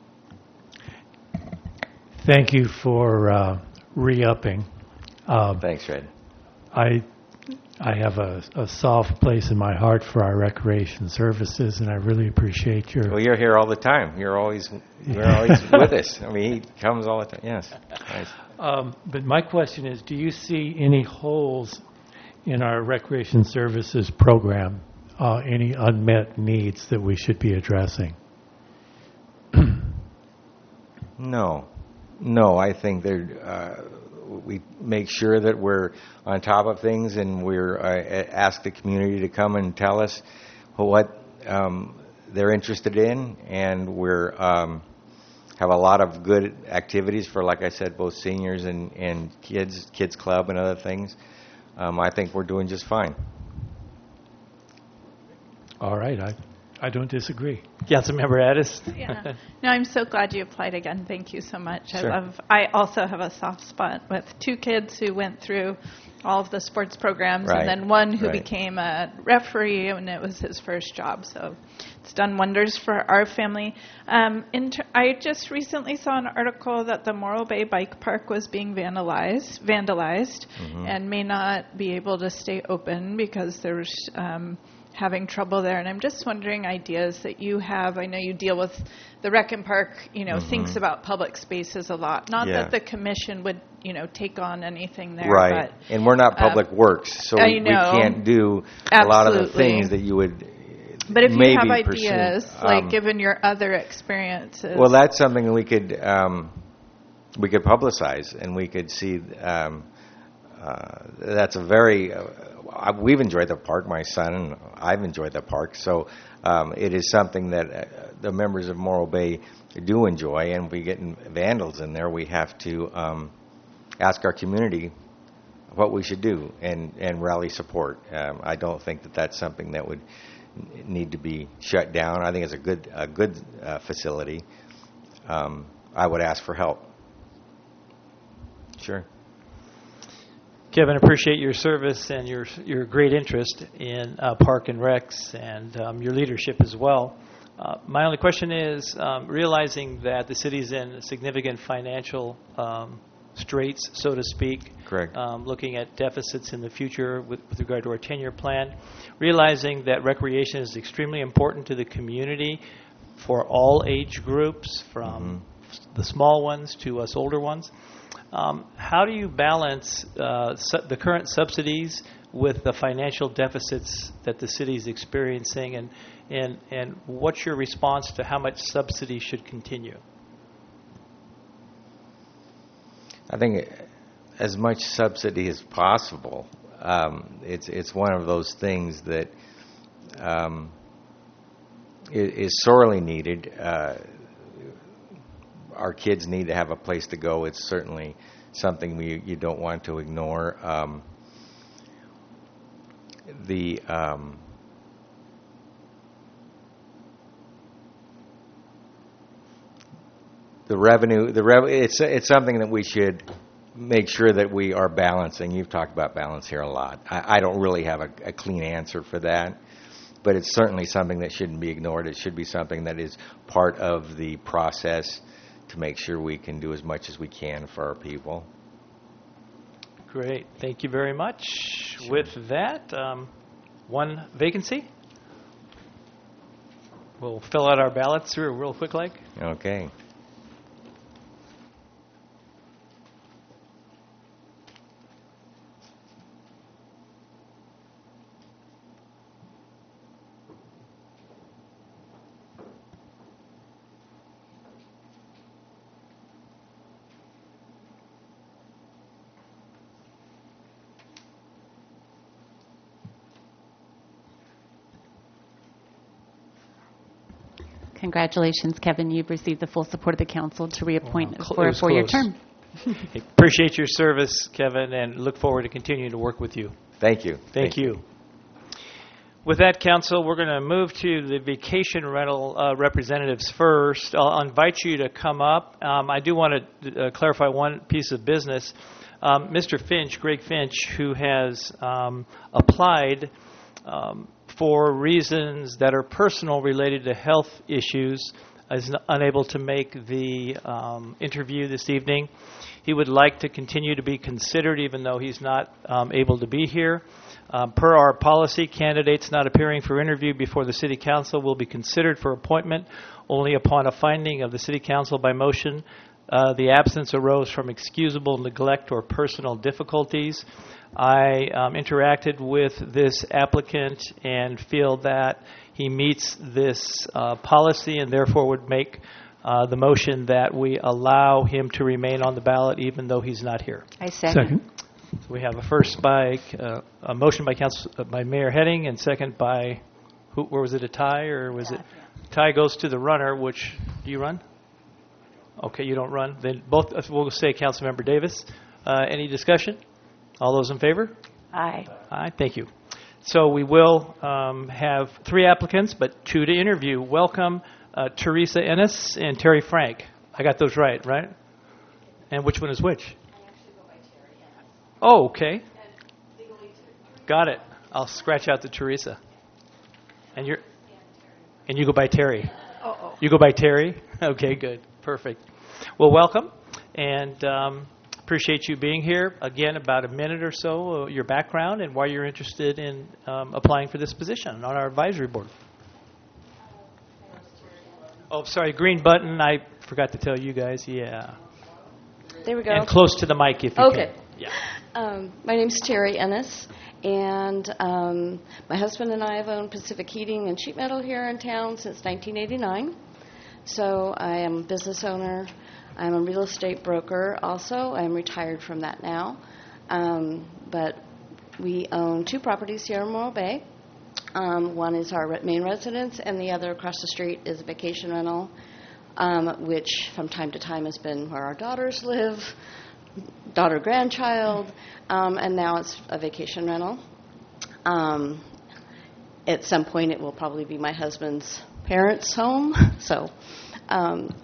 Thank you for uh, re-upping. Um, Thanks, Fred. I I have a, a soft place in my heart for our recreation services, and I really appreciate your... Well, you're here all the time. You're always you're always with us. I mean, he comes all the time. Yes. Nice. Um, but my question is, do you see any holes in our recreation services program, uh, any unmet needs that we should be addressing? No. No, I think there... Uh, we make sure that we're on top of things, and we're uh, ask the community to come and tell us what um, they're interested in, and we're um, have a lot of good activities for, like I said, both seniors and, and kids, kids club and other things. Um, I think we're doing just fine. All right, I I don't disagree. Councilmember Addis. Yeah. No, I'm so glad you applied again. Thank you so much. Sure. I love. I also have a soft spot with two kids who went through all of the sports programs, Right. and then one who Right. became a referee, and it was his first job. So it's done wonders for our family. Um, in ter- I just recently saw an article that the Morro Bay Bike Park was being vandalized, vandalized, Mhm. and may not be able to stay open because there's. Um, having trouble there, and I'm just wondering ideas that you have. I know you deal with the Rec and Park, you know, Mhm. thinks about public spaces a lot. Not Yeah. that the commission would, you know, take on anything there, Right. but And we're not uh, public works, so I we, we know. can't do a lot of the Absolutely. things that you would but if you maybe have pursue. ideas, like Um, given your other experiences. Well, that's something we could um, we could publicize, and we could see. Um, uh, that's a very. Uh, we've enjoyed the park. My son and I've enjoyed the park, so um, it is something that uh, the members of Morro Bay do enjoy. And if we get vandals in there, we have to um, ask our community what we should do and and rally support. Um, I don't think that that's something that would need to be shut down. I think it's a good a good uh, facility. Um, I would ask for help. Sure. Kevin, appreciate your service and your your great interest in uh, Park and Recs, and um, your leadership as well. Uh, my only question is, um, realizing that the city's in significant financial um, straits, so to speak, Correct. um, looking at deficits in the future with, with regard to our ten-year plan, realizing that recreation is extremely important to the community for all age groups, from Mhm. the small ones to us older ones. Um, how do you balance uh, su- the current subsidies with the financial deficits that the city is experiencing, and, and, and what's your response to how much subsidy should continue? I think as much subsidy as possible. Um, it's it's one of those things that um, is, is sorely needed. Uh, our kids need to have a place to go. It's certainly something we, you don't want to ignore. Um, the um, the revenue, the rev, it's it's something that we should make sure that we are balancing. You've talked about balance here a lot. I, I don't really have a, a clean answer for that, but it's certainly something that shouldn't be ignored. It should be something that is part of the process to make sure we can do as much as we can for our people. Great. Thank you very much. Sure. With that, um, one vacancy. We'll fill out our ballots through real quick like. Okay. Congratulations, Kevin. You've received the full support of the council to reappoint Well, cl- for it a was four-year close. term. Hey, appreciate your service, Kevin, and look forward to continuing to work with you. Thank you. Thank, Thank you. you. With that, council, we're going to move to the vacation rental uh, representatives first. I'll invite you to come up. Um, I do want to uh, clarify one piece of business. Um, Mister Finch, Greg Finch, who has um, applied um, for reasons that are personal related to health issues, is n- unable to make the um, interview this evening. He would like to continue to be considered even though he's not um, able to be here. Um, per our policy, candidates not appearing for interview before the City Council will be considered for appointment only upon a finding of the City Council by motion. Uh, the absence arose from excusable neglect or personal difficulties. I um, interacted with this applicant and feel that he meets this uh, policy and therefore would make uh, the motion that we allow him to remain on the ballot even though he's not here. I second. Second. So we have a first by, uh, a motion by Council, uh, by Mayor Heading and second by, who, where was it, a tie or was it? Tie goes to the runner, which, do you run? Okay, you don't run. Then both, uh, we'll say Councilmember Davis. Uh, any discussion? All those in favor? Aye. Aye, thank you. So we will um, have three applicants, but two to interview. Welcome uh, Teresa Ennis and Terry Frank. I got those right, right? And which one is which? Oh, okay. Got it. I'll scratch out the Teresa. And you're, and you go by Terry. Uh-oh. You go by Terry? Okay, good. Perfect. Well, welcome, and um, appreciate you being here. Again, about a minute or so, uh, your background and why you're interested in um, applying for this position on our advisory board. Oh, sorry, green button. I forgot to tell you guys. Yeah. There we go. And close to the mic if you Okay. can. Yeah. Um, my name's Terry Ennis, and um, my husband and I have owned Pacific Heating and Sheet Metal here in town since nineteen eighty-nine. So I am a business owner. I'm a real estate broker also. I'm retired from that now. Um, but we own two properties here in Morro Bay. Um, one is our re- main residence, and the other across the street is a vacation rental, um, which from time to time has been where our daughters live, daughter, grandchild, um, and now it's a vacation rental. Um, at some point, it will probably be my husband's parents' home. So, um,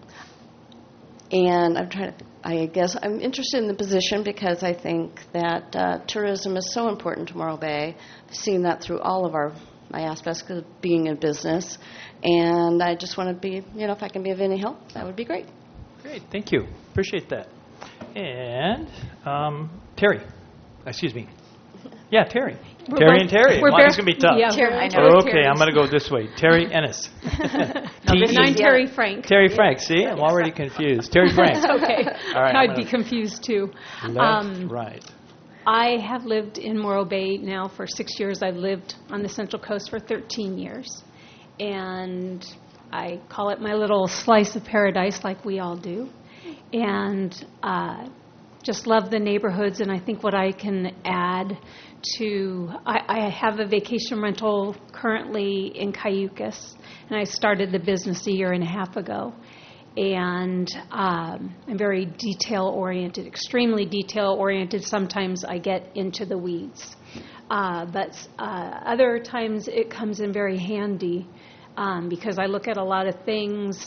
and I'm trying to, I guess I'm interested in the position because I think that uh, tourism is so important to Morro Bay. I've seen that through all of our my aspects of being in business, and I just want to be, you know, if I can be of any help, that would be great. Great. Thank you. Appreciate that. And um, Terry, excuse me. Yeah, Terry. We're Terry both- and Terry. we're Wow, this is both- going to be tough. yeah, Terry, I know. Okay, I'm going to go this way. Terry Ennis. And T E. I'm Terry Frank. Terry Frank. See, I'm already confused. Terry Frank. Okay. All right, I'm I'd be gonna- confused too. Left, Um, right. I have lived in Morro Bay now for six years. I've lived on the Central Coast for thirteen years. And I call it my little slice of paradise like we all do. And uh, just love the neighborhoods, and I think what I can add to, I, I have a vacation rental currently in Cayucas, and I started the business a year and a half ago. And um, I'm very detail-oriented, extremely detail-oriented. Sometimes I get into the weeds. Uh, but uh, other times it comes in very handy um, because I look at a lot of things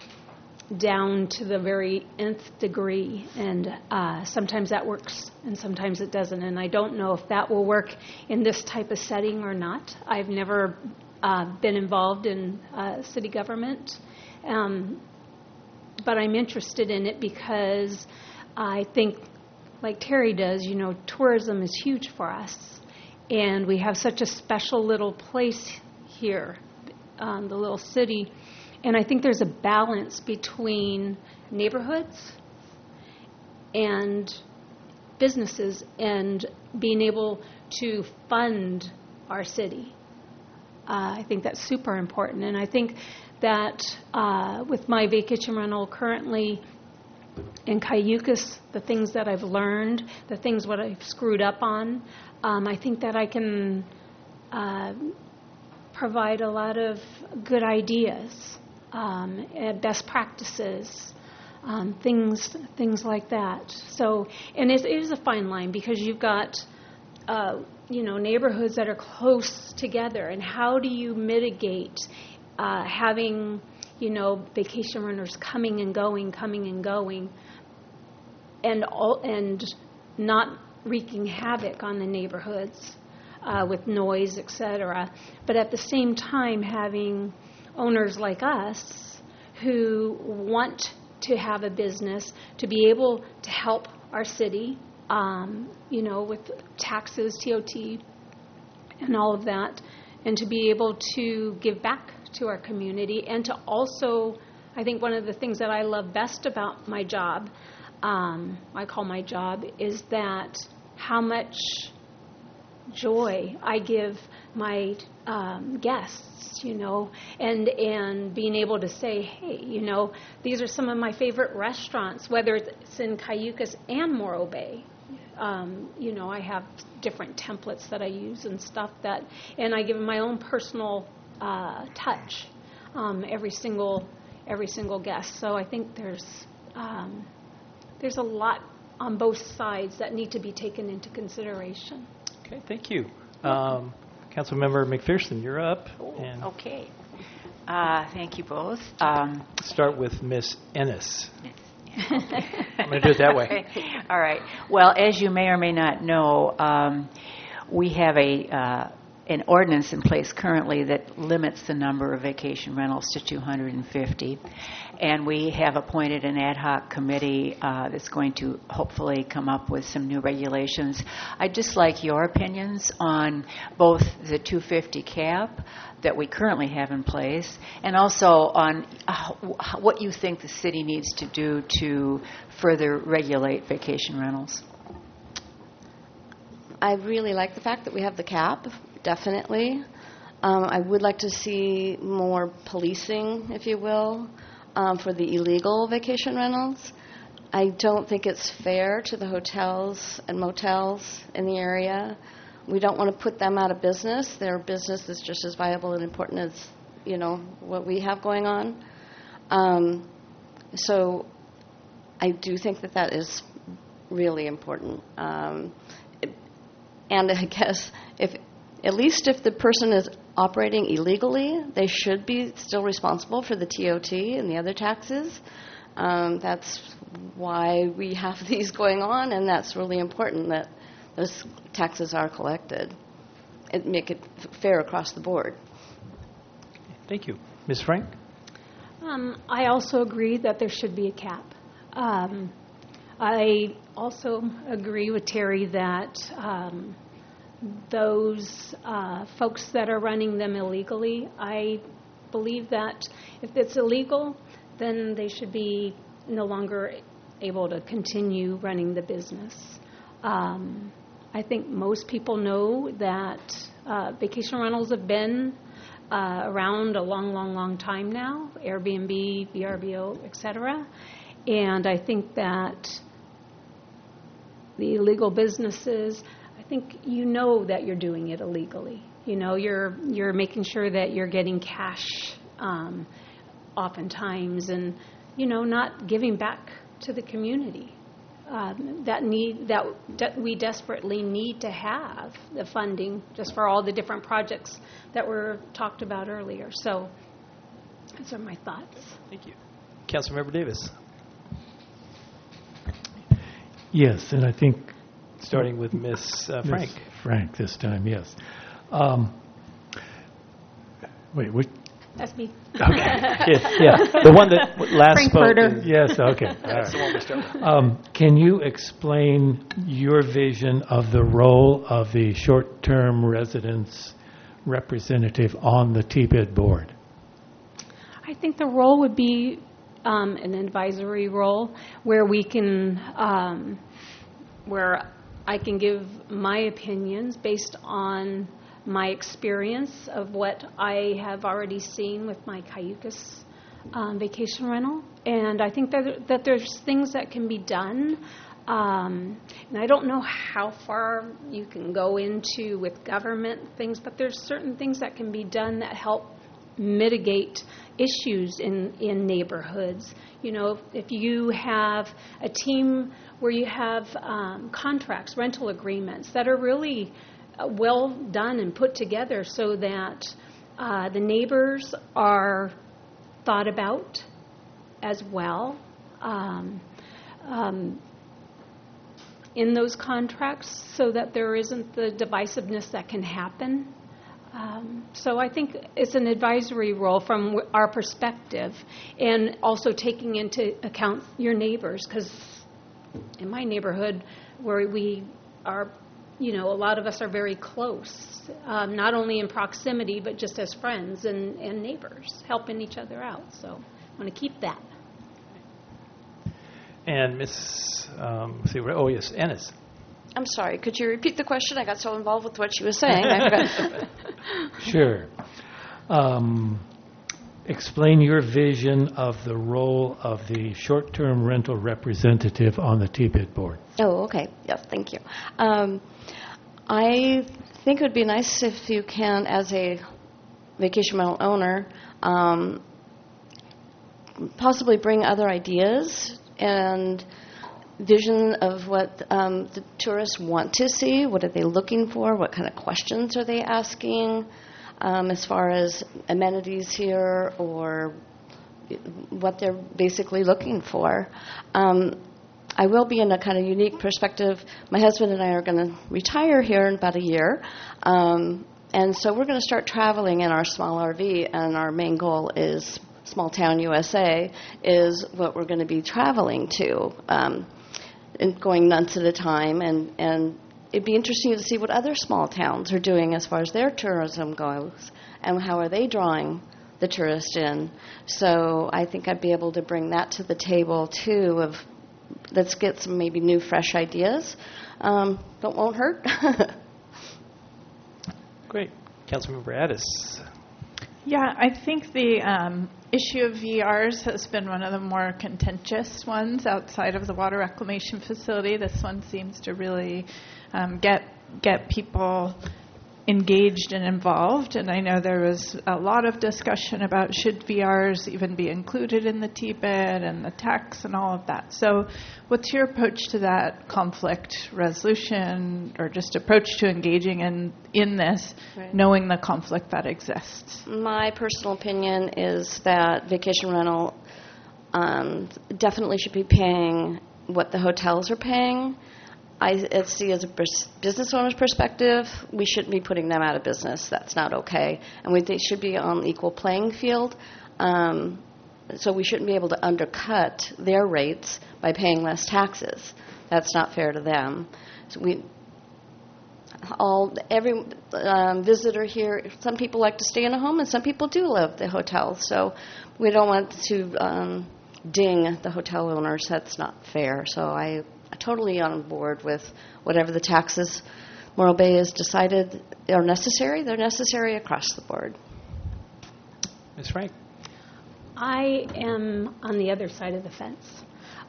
down to the very nth degree, and uh, sometimes that works and sometimes it doesn't, and I don't know if that will work in this type of setting or not. I've never uh, been involved in uh, city government, um, but I'm interested in it because I think, like Terry does, you know, tourism is huge for us, and we have such a special little place here, um, the little city. And I think there's a balance between neighborhoods and businesses and being able to fund our city. Uh, I think that's super important. And I think that uh, with my vacation rental currently in Cayucas, the things that I've learned, the things what I've screwed up on, um, I think that I can uh, provide a lot of good ideas. Um, best practices, um, things things like that. So, and it, it is a fine line because you've got, uh, you know, neighborhoods that are close together, and how do you mitigate uh, having, you know, vacation renters coming and going, coming and going, and all, and not wreaking havoc on the neighborhoods uh, with noise, et cetera. But at the same time, having owners like us who want to have a business, to be able to help our city, um, you know, with taxes, T O T, and all of that, and to be able to give back to our community, and to also, I think one of the things that I love best about my job, um, I call my job, is that how much joy I give my um, guests, you know, and and being able to say, hey, you know, these are some of my favorite restaurants, whether it's in Cayucas and Morro Bay. Um, you know, I have different templates that I use and stuff that, and I give my own personal uh, touch um, every single every single guest. So I think there's um, there's a lot on both sides that need to be taken into consideration. Okay, thank you. Um, Councilmember McPherson, you're up. And okay. Uh, thank you both. Um, start with Miz Ennis. Okay. I'm going to do it that way. All right. Well, as you may or may not know, um, we have a uh, an ordinance in place currently that limits the number of vacation rentals to two hundred fifty. And we have appointed an ad hoc committee uh, that's going to hopefully come up with some new regulations. I'd just like your opinions on both the two hundred fifty cap that we currently have in place, and also on uh, what you think the city needs to do to further regulate vacation rentals. I really like the fact that we have the cap, definitely. Um, I would like to see more policing, if you will, um, for the illegal vacation rentals. I don't think it's fair to the hotels and motels in the area. We don't want to put them out of business. Their business is just as viable and important as, you know, what we have going on. Um, so I do think that that is really important. Um, it, and I guess if at least if the person is operating illegally, they should be still responsible for the T O T and the other taxes. Um, that's why we have these going on, and that's really important that those taxes are collected and make it fair across the board. Thank you. Miz Frank? Um, I also agree that there should be a cap. Um, I also agree with Terry that um, those uh, folks that are running them illegally, I believe that if it's illegal, then they should be no longer able to continue running the business. Um, I think most people know that uh, vacation rentals have been uh, around a long, long, long time now, Airbnb, V R B O, et cetera. And I think that the illegal businesses, I think you know that you're doing it illegally. You know, you're you're making sure that you're getting cash um, oftentimes, and you know, not giving back to the community. Um, that need that, that we desperately need to have the funding just for all the different projects that were talked about earlier. So, those are my thoughts. Thank you, Councilmember Davis. Yes, and I think Starting with Miz Uh, Frank. Miz Frank this time, yes. Um, wait, what? That's me. Okay. yeah, yeah, the one that last Frank spoke. Herter. is- Yes, okay. All That's the right. one we start with. Um, Can you explain your vision of the role of the short-term residence representative on the T B I D board? I think the role would be um, an advisory role where we can, um, where I can give my opinions based on my experience of what I have already seen with my Cayucas um, vacation rental. And I think that, that there's things that can be done. Um, and I don't know how far you can go into with government things, but there's certain things that can be done that help mitigate issues in, in neighborhoods. You know, if, if you have a team where you have um, contracts, rental agreements that are really uh, well done and put together so that uh, the neighbors are thought about as well um, um, in those contracts so that there isn't the divisiveness that can happen. Um, so I think it's an advisory role from w- our perspective, and also taking into account your neighbors, because in my neighborhood where we are, you know, a lot of us are very close, um, not only in proximity, but just as friends and, and neighbors, helping each other out. So I want to keep that. And Miss Um, let's see, oh yes, Ennis. I'm sorry, could you repeat the question? I got so involved with what she was saying. I forgot. Sure. Um, Explain your vision of the role of the short-term rental representative on the T B I D board. Oh, okay. Yes, thank you. Um, I think it would be nice if you can, as a vacation rental owner, um, possibly bring other ideas and vision of what um, the tourists want to see. What are they looking for? What kind of questions are they asking? Um, as far as amenities here, or what they're basically looking for. Um, I will be in a kind of unique perspective. My husband and I are going to retire here in about a year, um, and so we're going to start traveling in our small R V, and our main goal is Small Town U S A, is what we're going to be traveling to, um, and going months at a time, and, and it'd be interesting to see what other small towns are doing as far as their tourism goes, and how are they drawing the tourist in. So I think I'd be able to bring that to the table, too, of let's get some maybe new, fresh ideas. Um, that won't hurt. Great. Councilmember Addis. Yeah, I think the um, issue of V Rs has been one of the more contentious ones outside of the water reclamation facility. This one seems to really um, get get people engaged and involved. And I know there was a lot of discussion about should V Rs even be included in the T B I D and the tax and all of that. So what's your approach to that conflict resolution, or just approach to engaging in, in this, Right. knowing the conflict that exists? My personal opinion is that vacation rental um, definitely should be paying what the hotels are paying. I it see as a bus- business owner's perspective, we shouldn't be putting them out of business. That's not okay. And we they should be on equal playing field. Um, so we shouldn't be able to undercut their rates by paying less taxes. That's not fair to them. So we all every um, visitor here, some people like to stay in a home, and some people do love the hotel. So we don't want to um, ding the hotel owners. That's not fair. So I. Totally on board with whatever the taxes Morro Bay has decided are necessary. They're necessary across the board. Miz Frank. I am on the other side of the fence.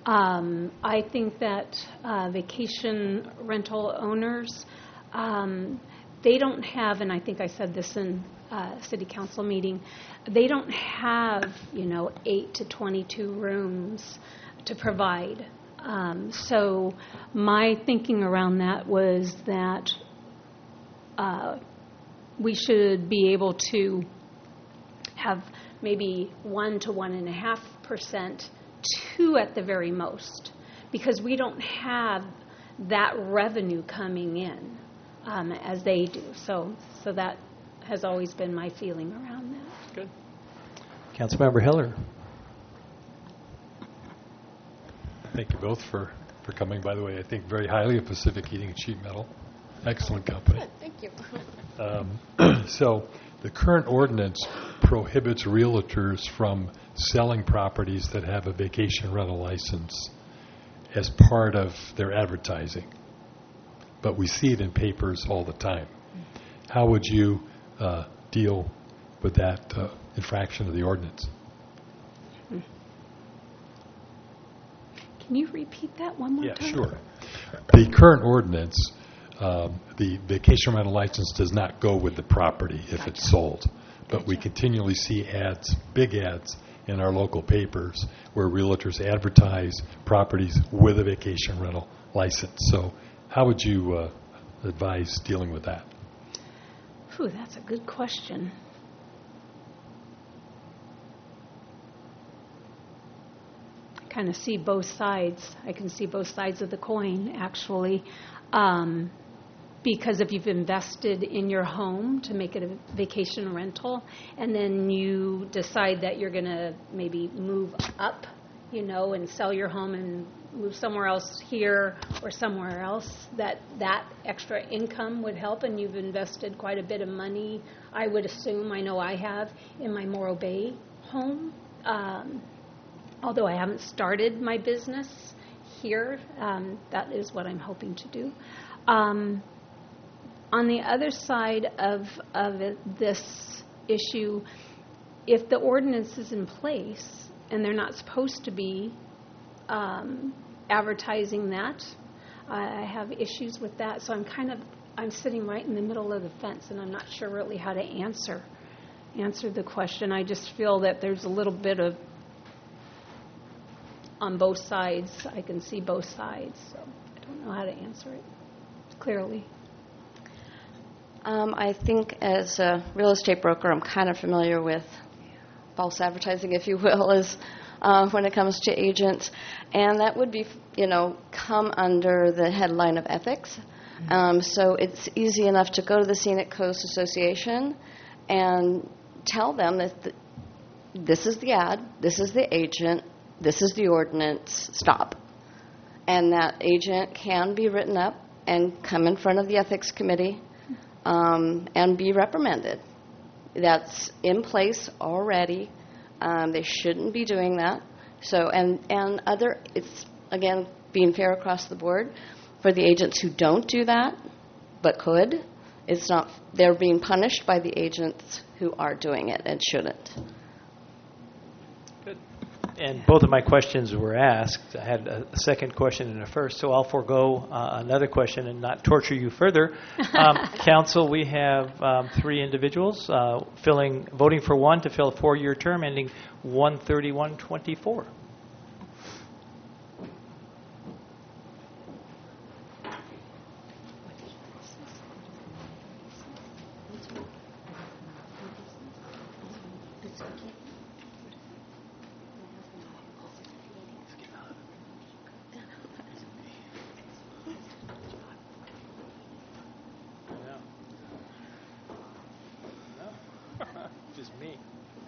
Um, I think that uh, vacation rental owners, um, they don't have, and I think I said this in uh, city council meeting, they don't have, you know, eight to twenty-two rooms to provide. Um, so my thinking around that was that uh, we should be able to have maybe one to one and a half percent, two at the very most, because we don't have that revenue coming in um, as they do. So, so that has always been my feeling around that. Good. Councilmember Hiller. Thank you both for, for coming. By the way, I think very highly of Pacific Heating and Sheet Metal. Excellent company. Good, thank you. Um, so the current ordinance prohibits realtors from selling properties that have a vacation rental license as part of their advertising. But we see it in papers all the time. How would you uh, deal with that uh, infraction of the ordinance? Can you repeat that one more Yeah, time? sure. The current ordinance, um, the vacation rental license does not go with the property if it's sold. But we continually see ads, big ads, in our local papers where realtors advertise properties with a vacation rental license. So how would you uh, advise dealing with that? Ooh, that's a good question. I kind of see both sides. I can see both sides of the coin, actually. Um, because if you've invested in your home to make it a vacation rental, and then you decide that you're going to maybe move up, you know, and sell your home and move somewhere else here or somewhere else, that that extra income would help, and you've invested quite a bit of money, I would assume, I know I have, in my Morro Bay home. Um, although I haven't started my business here, um, that is what I'm hoping to do. Um, on the other side of, of it, this issue, if the ordinance is in place and they're not supposed to be um, advertising that, I have issues with that. So I'm kind of, I'm sitting right in the middle of the fence, and I'm not sure really how to answer answer the question. I just feel that there's a little bit of, on both sides, I can see both sides, so I don't know how to answer it clearly. Um, I think as a real estate broker, I'm kind of familiar with false advertising, if you will, as uh, when it comes to agents, and that would be, you know, come under the headline of ethics. Mm-hmm. Um, so it's easy enough to go to the Scenic Coast Association and tell them that the, this is the ad, this is the agent, this is the ordinance, stop. And that agent can be written up and come in front of the ethics committee um, and be reprimanded. That's in place already. Um, they shouldn't be doing that. So, and, and other, it's, again, being fair across the board. For the agents who don't do that, but could, it's not, they're being punished by the agents who are doing it and shouldn't. Good. And both of my questions were asked. I had a second question and a first, so I'll forego uh, another question and not torture you further. Um, Council, we have um, three individuals uh, filling, voting for one to fill a four-year term ending one thirty-one twenty-four. Just me.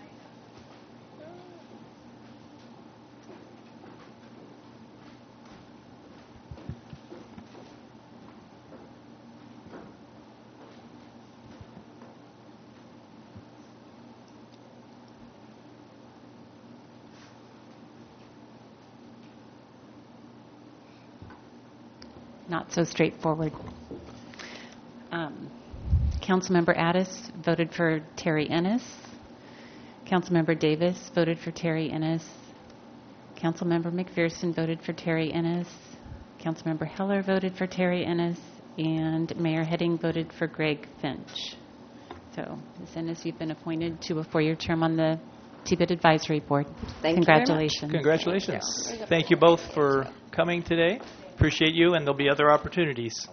Not so straightforward. Um, Councilmember Addis voted for Terry Ennis. Councilmember Davis voted for Terry Ennis. Councilmember McPherson voted for Terry Ennis. Councilmember Heller voted for Terry Ennis. And Mayor Heading voted for Greg Finch. So, Miz Ennis, you've been appointed to a four-year term on the T B I D Advisory Board. Thank you very much. Congratulations. Congratulations. Thank you. Thank you both for coming today. Appreciate you, and there'll be other opportunities.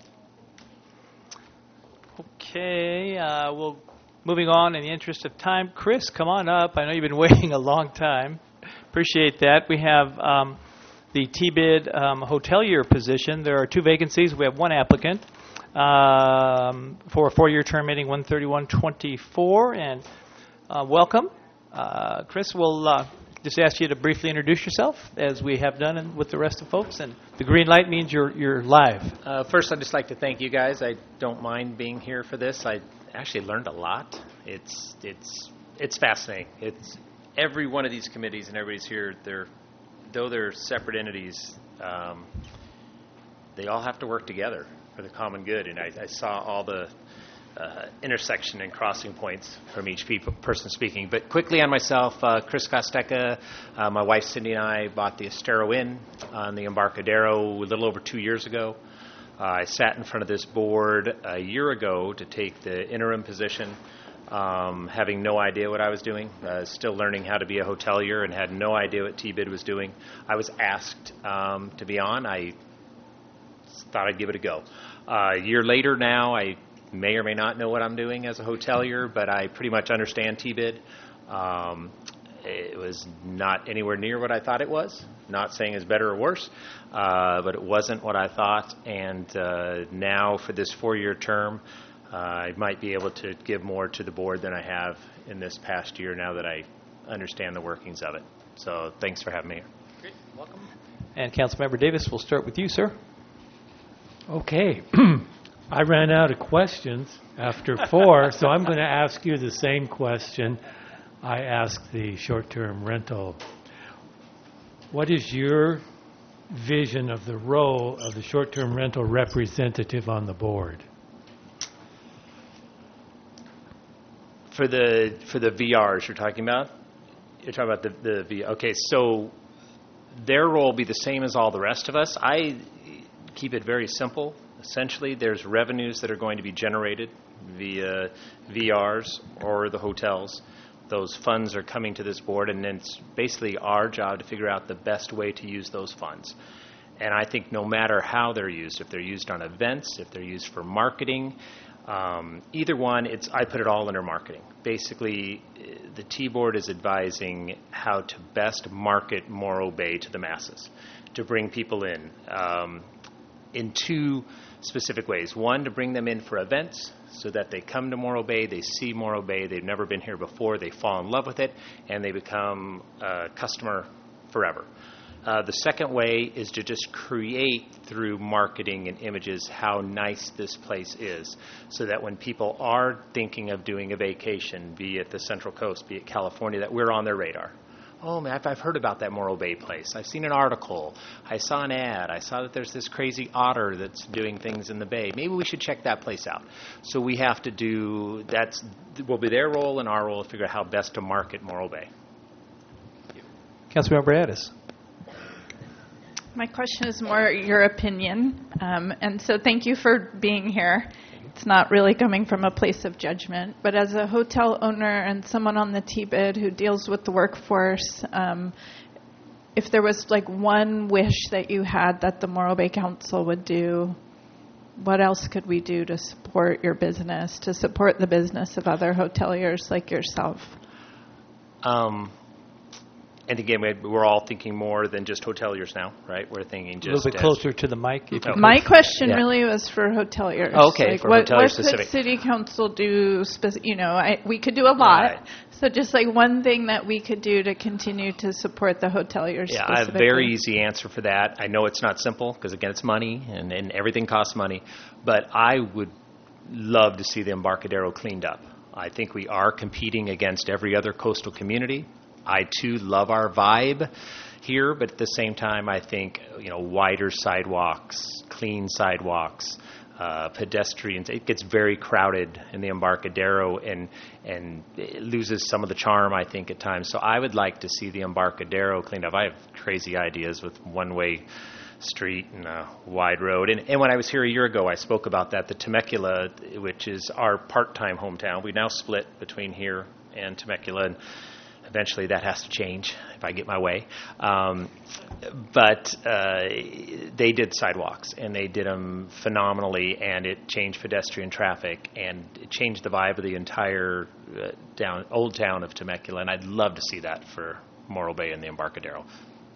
Okay, uh, well, moving on in the interest of time. Chris, come on up. I know you've been waiting a long time. Appreciate that. We have um, the T B I D um, hotelier position. There are two vacancies. We have one applicant um, for a four-year term ending one thirty-one twenty-four. And uh, welcome. Uh, Chris, we'll uh, just ask you to briefly introduce yourself, as we have done in, with the rest of folks. And the green light means you're you're live. Uh, first, I'd just like to thank you guys. I don't mind being here for this. I actually learned a lot. It's it's it's fascinating. It's every one of these committees and everybody's here. They're though they're separate entities, um, they all have to work together for the common good. And I, I saw all the uh, intersection and crossing points from each people, person speaking. But quickly on myself, uh, Chris Costeca, uh, my wife Cindy and I bought the Estero Inn on the Embarcadero a little over two years ago. Uh, I sat in front of this board a year ago to take the interim position, um, having no idea what I was doing, uh, still learning how to be a hotelier, and had no idea what T B I D was doing. I was asked um, to be on. I thought I'd give it a go. Uh, a year later now, I may or may not know what I'm doing as a hotelier, but I pretty much understand T B I D. Um, it was not anywhere near what I thought it was. Not saying it's better or worse, uh, but it wasn't what I thought. And uh, now for this four-year term, uh, I might be able to give more to the board than I have in this past year now that I understand the workings of it. So thanks for having me here. Great. Welcome. And Councilmember Davis, we'll start with you, sir. Okay. I ran out of questions after four, so I'm going to ask you the same question I asked the short-term rental. What is your vision of the role of the short-term rental representative on the board? For the for the V Rs you're talking about? You're talking about the, the V. Okay, so their role will be the same as all the rest of us. I keep it very simple. Essentially, there's revenues that are going to be generated via V Rs or the hotels. Those funds are coming to this board, and then it's basically our job to figure out the best way to use those funds. And I think no matter how they're used, if they're used on events, if they're used for marketing, um, either one, it's I put it all under marketing. Basically, the T-Board is advising how to best market Morro Bay to the masses, to bring people in um, in two specific ways. One, to bring them in for events so that they come to Morro Bay, they see Morro Bay, they've never been here before, they fall in love with it, and they become a customer forever. Uh, the second way is to just create through marketing and images how nice this place is, so that when people are thinking of doing a vacation, be it the Central Coast, be it California, that we're on their radar. Oh, man, I've heard about that Morro Bay place. I've seen an article. I saw an ad. I saw that there's this crazy otter that's doing things in the bay. Maybe we should check that place out. So we have to do, that's will be their role and our role to figure out how best to market Morro Bay. Councilmember Addis. My question is more your opinion, um, and so thank you for being here. It's not really coming from a place of judgment, but as a hotel owner and someone on the T B I D who deals with the workforce, um, if there was like one wish that you had that the Morro Bay Council would do, what else could we do to support your business, to support the business of other hoteliers like yourself? Um, and again, we're all thinking more than just hoteliers now, right? We're thinking just a little bit closer to the mic. If you My could. question Yeah. really was for hoteliers. Oh, okay, like for what, hotelier what specific. could City Council do? Speci- you know, I, we could do a lot. Right. So just like one thing that we could do to continue to support the hoteliers. Yeah, I have a specifically. very easy answer for that. I know it's not simple because, again, it's money and, and everything costs money. But I would love to see the Embarcadero cleaned up. I think we are competing against every other coastal community. I, too, love our vibe here, but at the same time, I think, you know, wider sidewalks, clean sidewalks, uh, pedestrians. It gets very crowded in the Embarcadero, and and it loses some of the charm, I think, at times. So I would like to see the Embarcadero cleaned up. I have crazy ideas with one-way street and a wide road. And, and when I was here a year ago, I spoke about that. The Temecula, which is our part-time hometown, we now split between here and Temecula, and eventually that has to change if I get my way. Um, but uh, they did sidewalks, and they did them phenomenally, and it changed pedestrian traffic, and it changed the vibe of the entire uh, down old town of Temecula, and I'd love to see that for Morro Bay and the Embarcadero.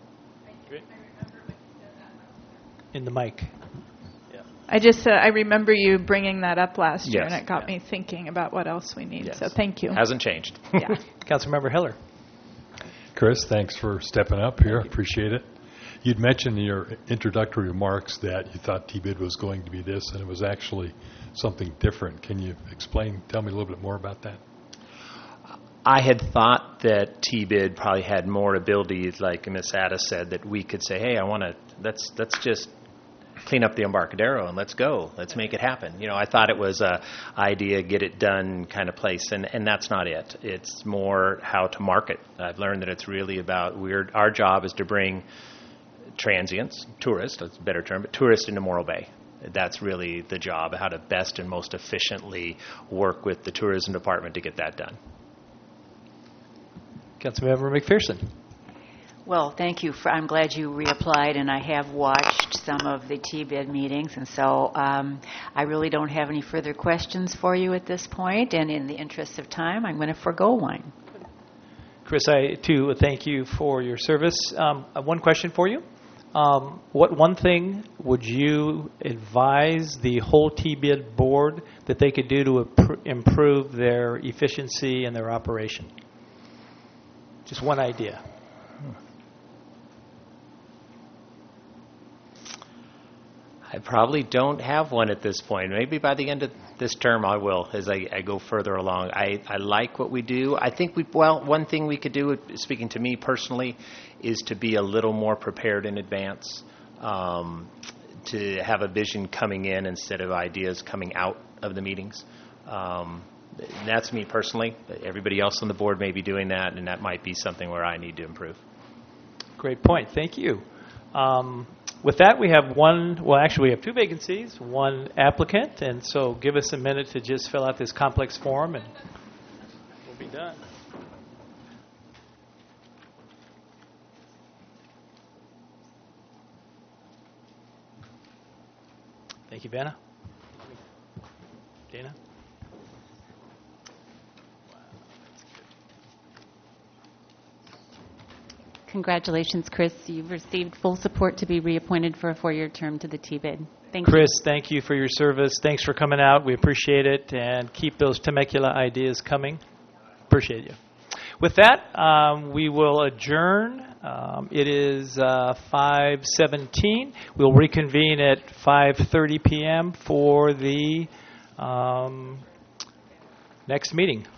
In the mic. I just uh, I remember you bringing that up last year, Yes, and it got yeah. me thinking about what else we need. Yes. So thank you. Hasn't changed. Yeah. Councilmember Hiller. Chris, thanks for stepping up here. Appreciate it. You'd mentioned in your introductory remarks that you thought T B I D was going to be this, and it was actually something different. Can you explain, tell me a little bit more about that? I had thought that T B I D probably had more ability, like Miz Addis said, that we could say, hey, I want to, let's let's just clean up the Embarcadero and let's go. Let's make it happen. You know, I thought it was a idea, get it done kind of place, and, and that's not it. It's more how to market. I've learned that it's really about, we're, our job is to bring transients, tourists, that's a better term, but tourists into Morro Bay. That's really the job, how to best and most efficiently work with the tourism department to get that done. Councilmember McPherson. Well, thank you. For, I'm glad you reapplied, and I have watched some of the T B I D meetings, and so um, I really don't have any further questions for you at this point, and in the interest of time, I'm going to forgo one. Chris, I, too, thank you for your service. Um, uh, one question for you. Um, what one thing would you advise the whole T B I D board that they could do to impr- improve their efficiency and their operation? Just one idea. I probably don't have one at this point. Maybe by the end of this term I will, as I, I go further along. I, I like what we do. I think we, well, one thing we could do, speaking to me personally, is to be a little more prepared in advance, um, to have a vision coming in instead of ideas coming out of the meetings. Um, that's me personally. Everybody else on the board may be doing that, and that might be something where I need to improve. Great point. Thank you. Um, with that, we have one, well, actually we have two vacancies, one applicant, and so give us a minute to just fill out this complex form, and we'll be done. Thank you, Vanna. Dana? Congratulations, Chris. You've received full support to be reappointed for a four-year term to the T B I D. Thank Chris, you. thank you for your service. Thanks for coming out. We appreciate it, and keep those Temecula ideas coming. Appreciate you. With that, um, we will adjourn. Um, it is uh, five seventeen. We'll reconvene at five thirty p.m. for the um, next meeting.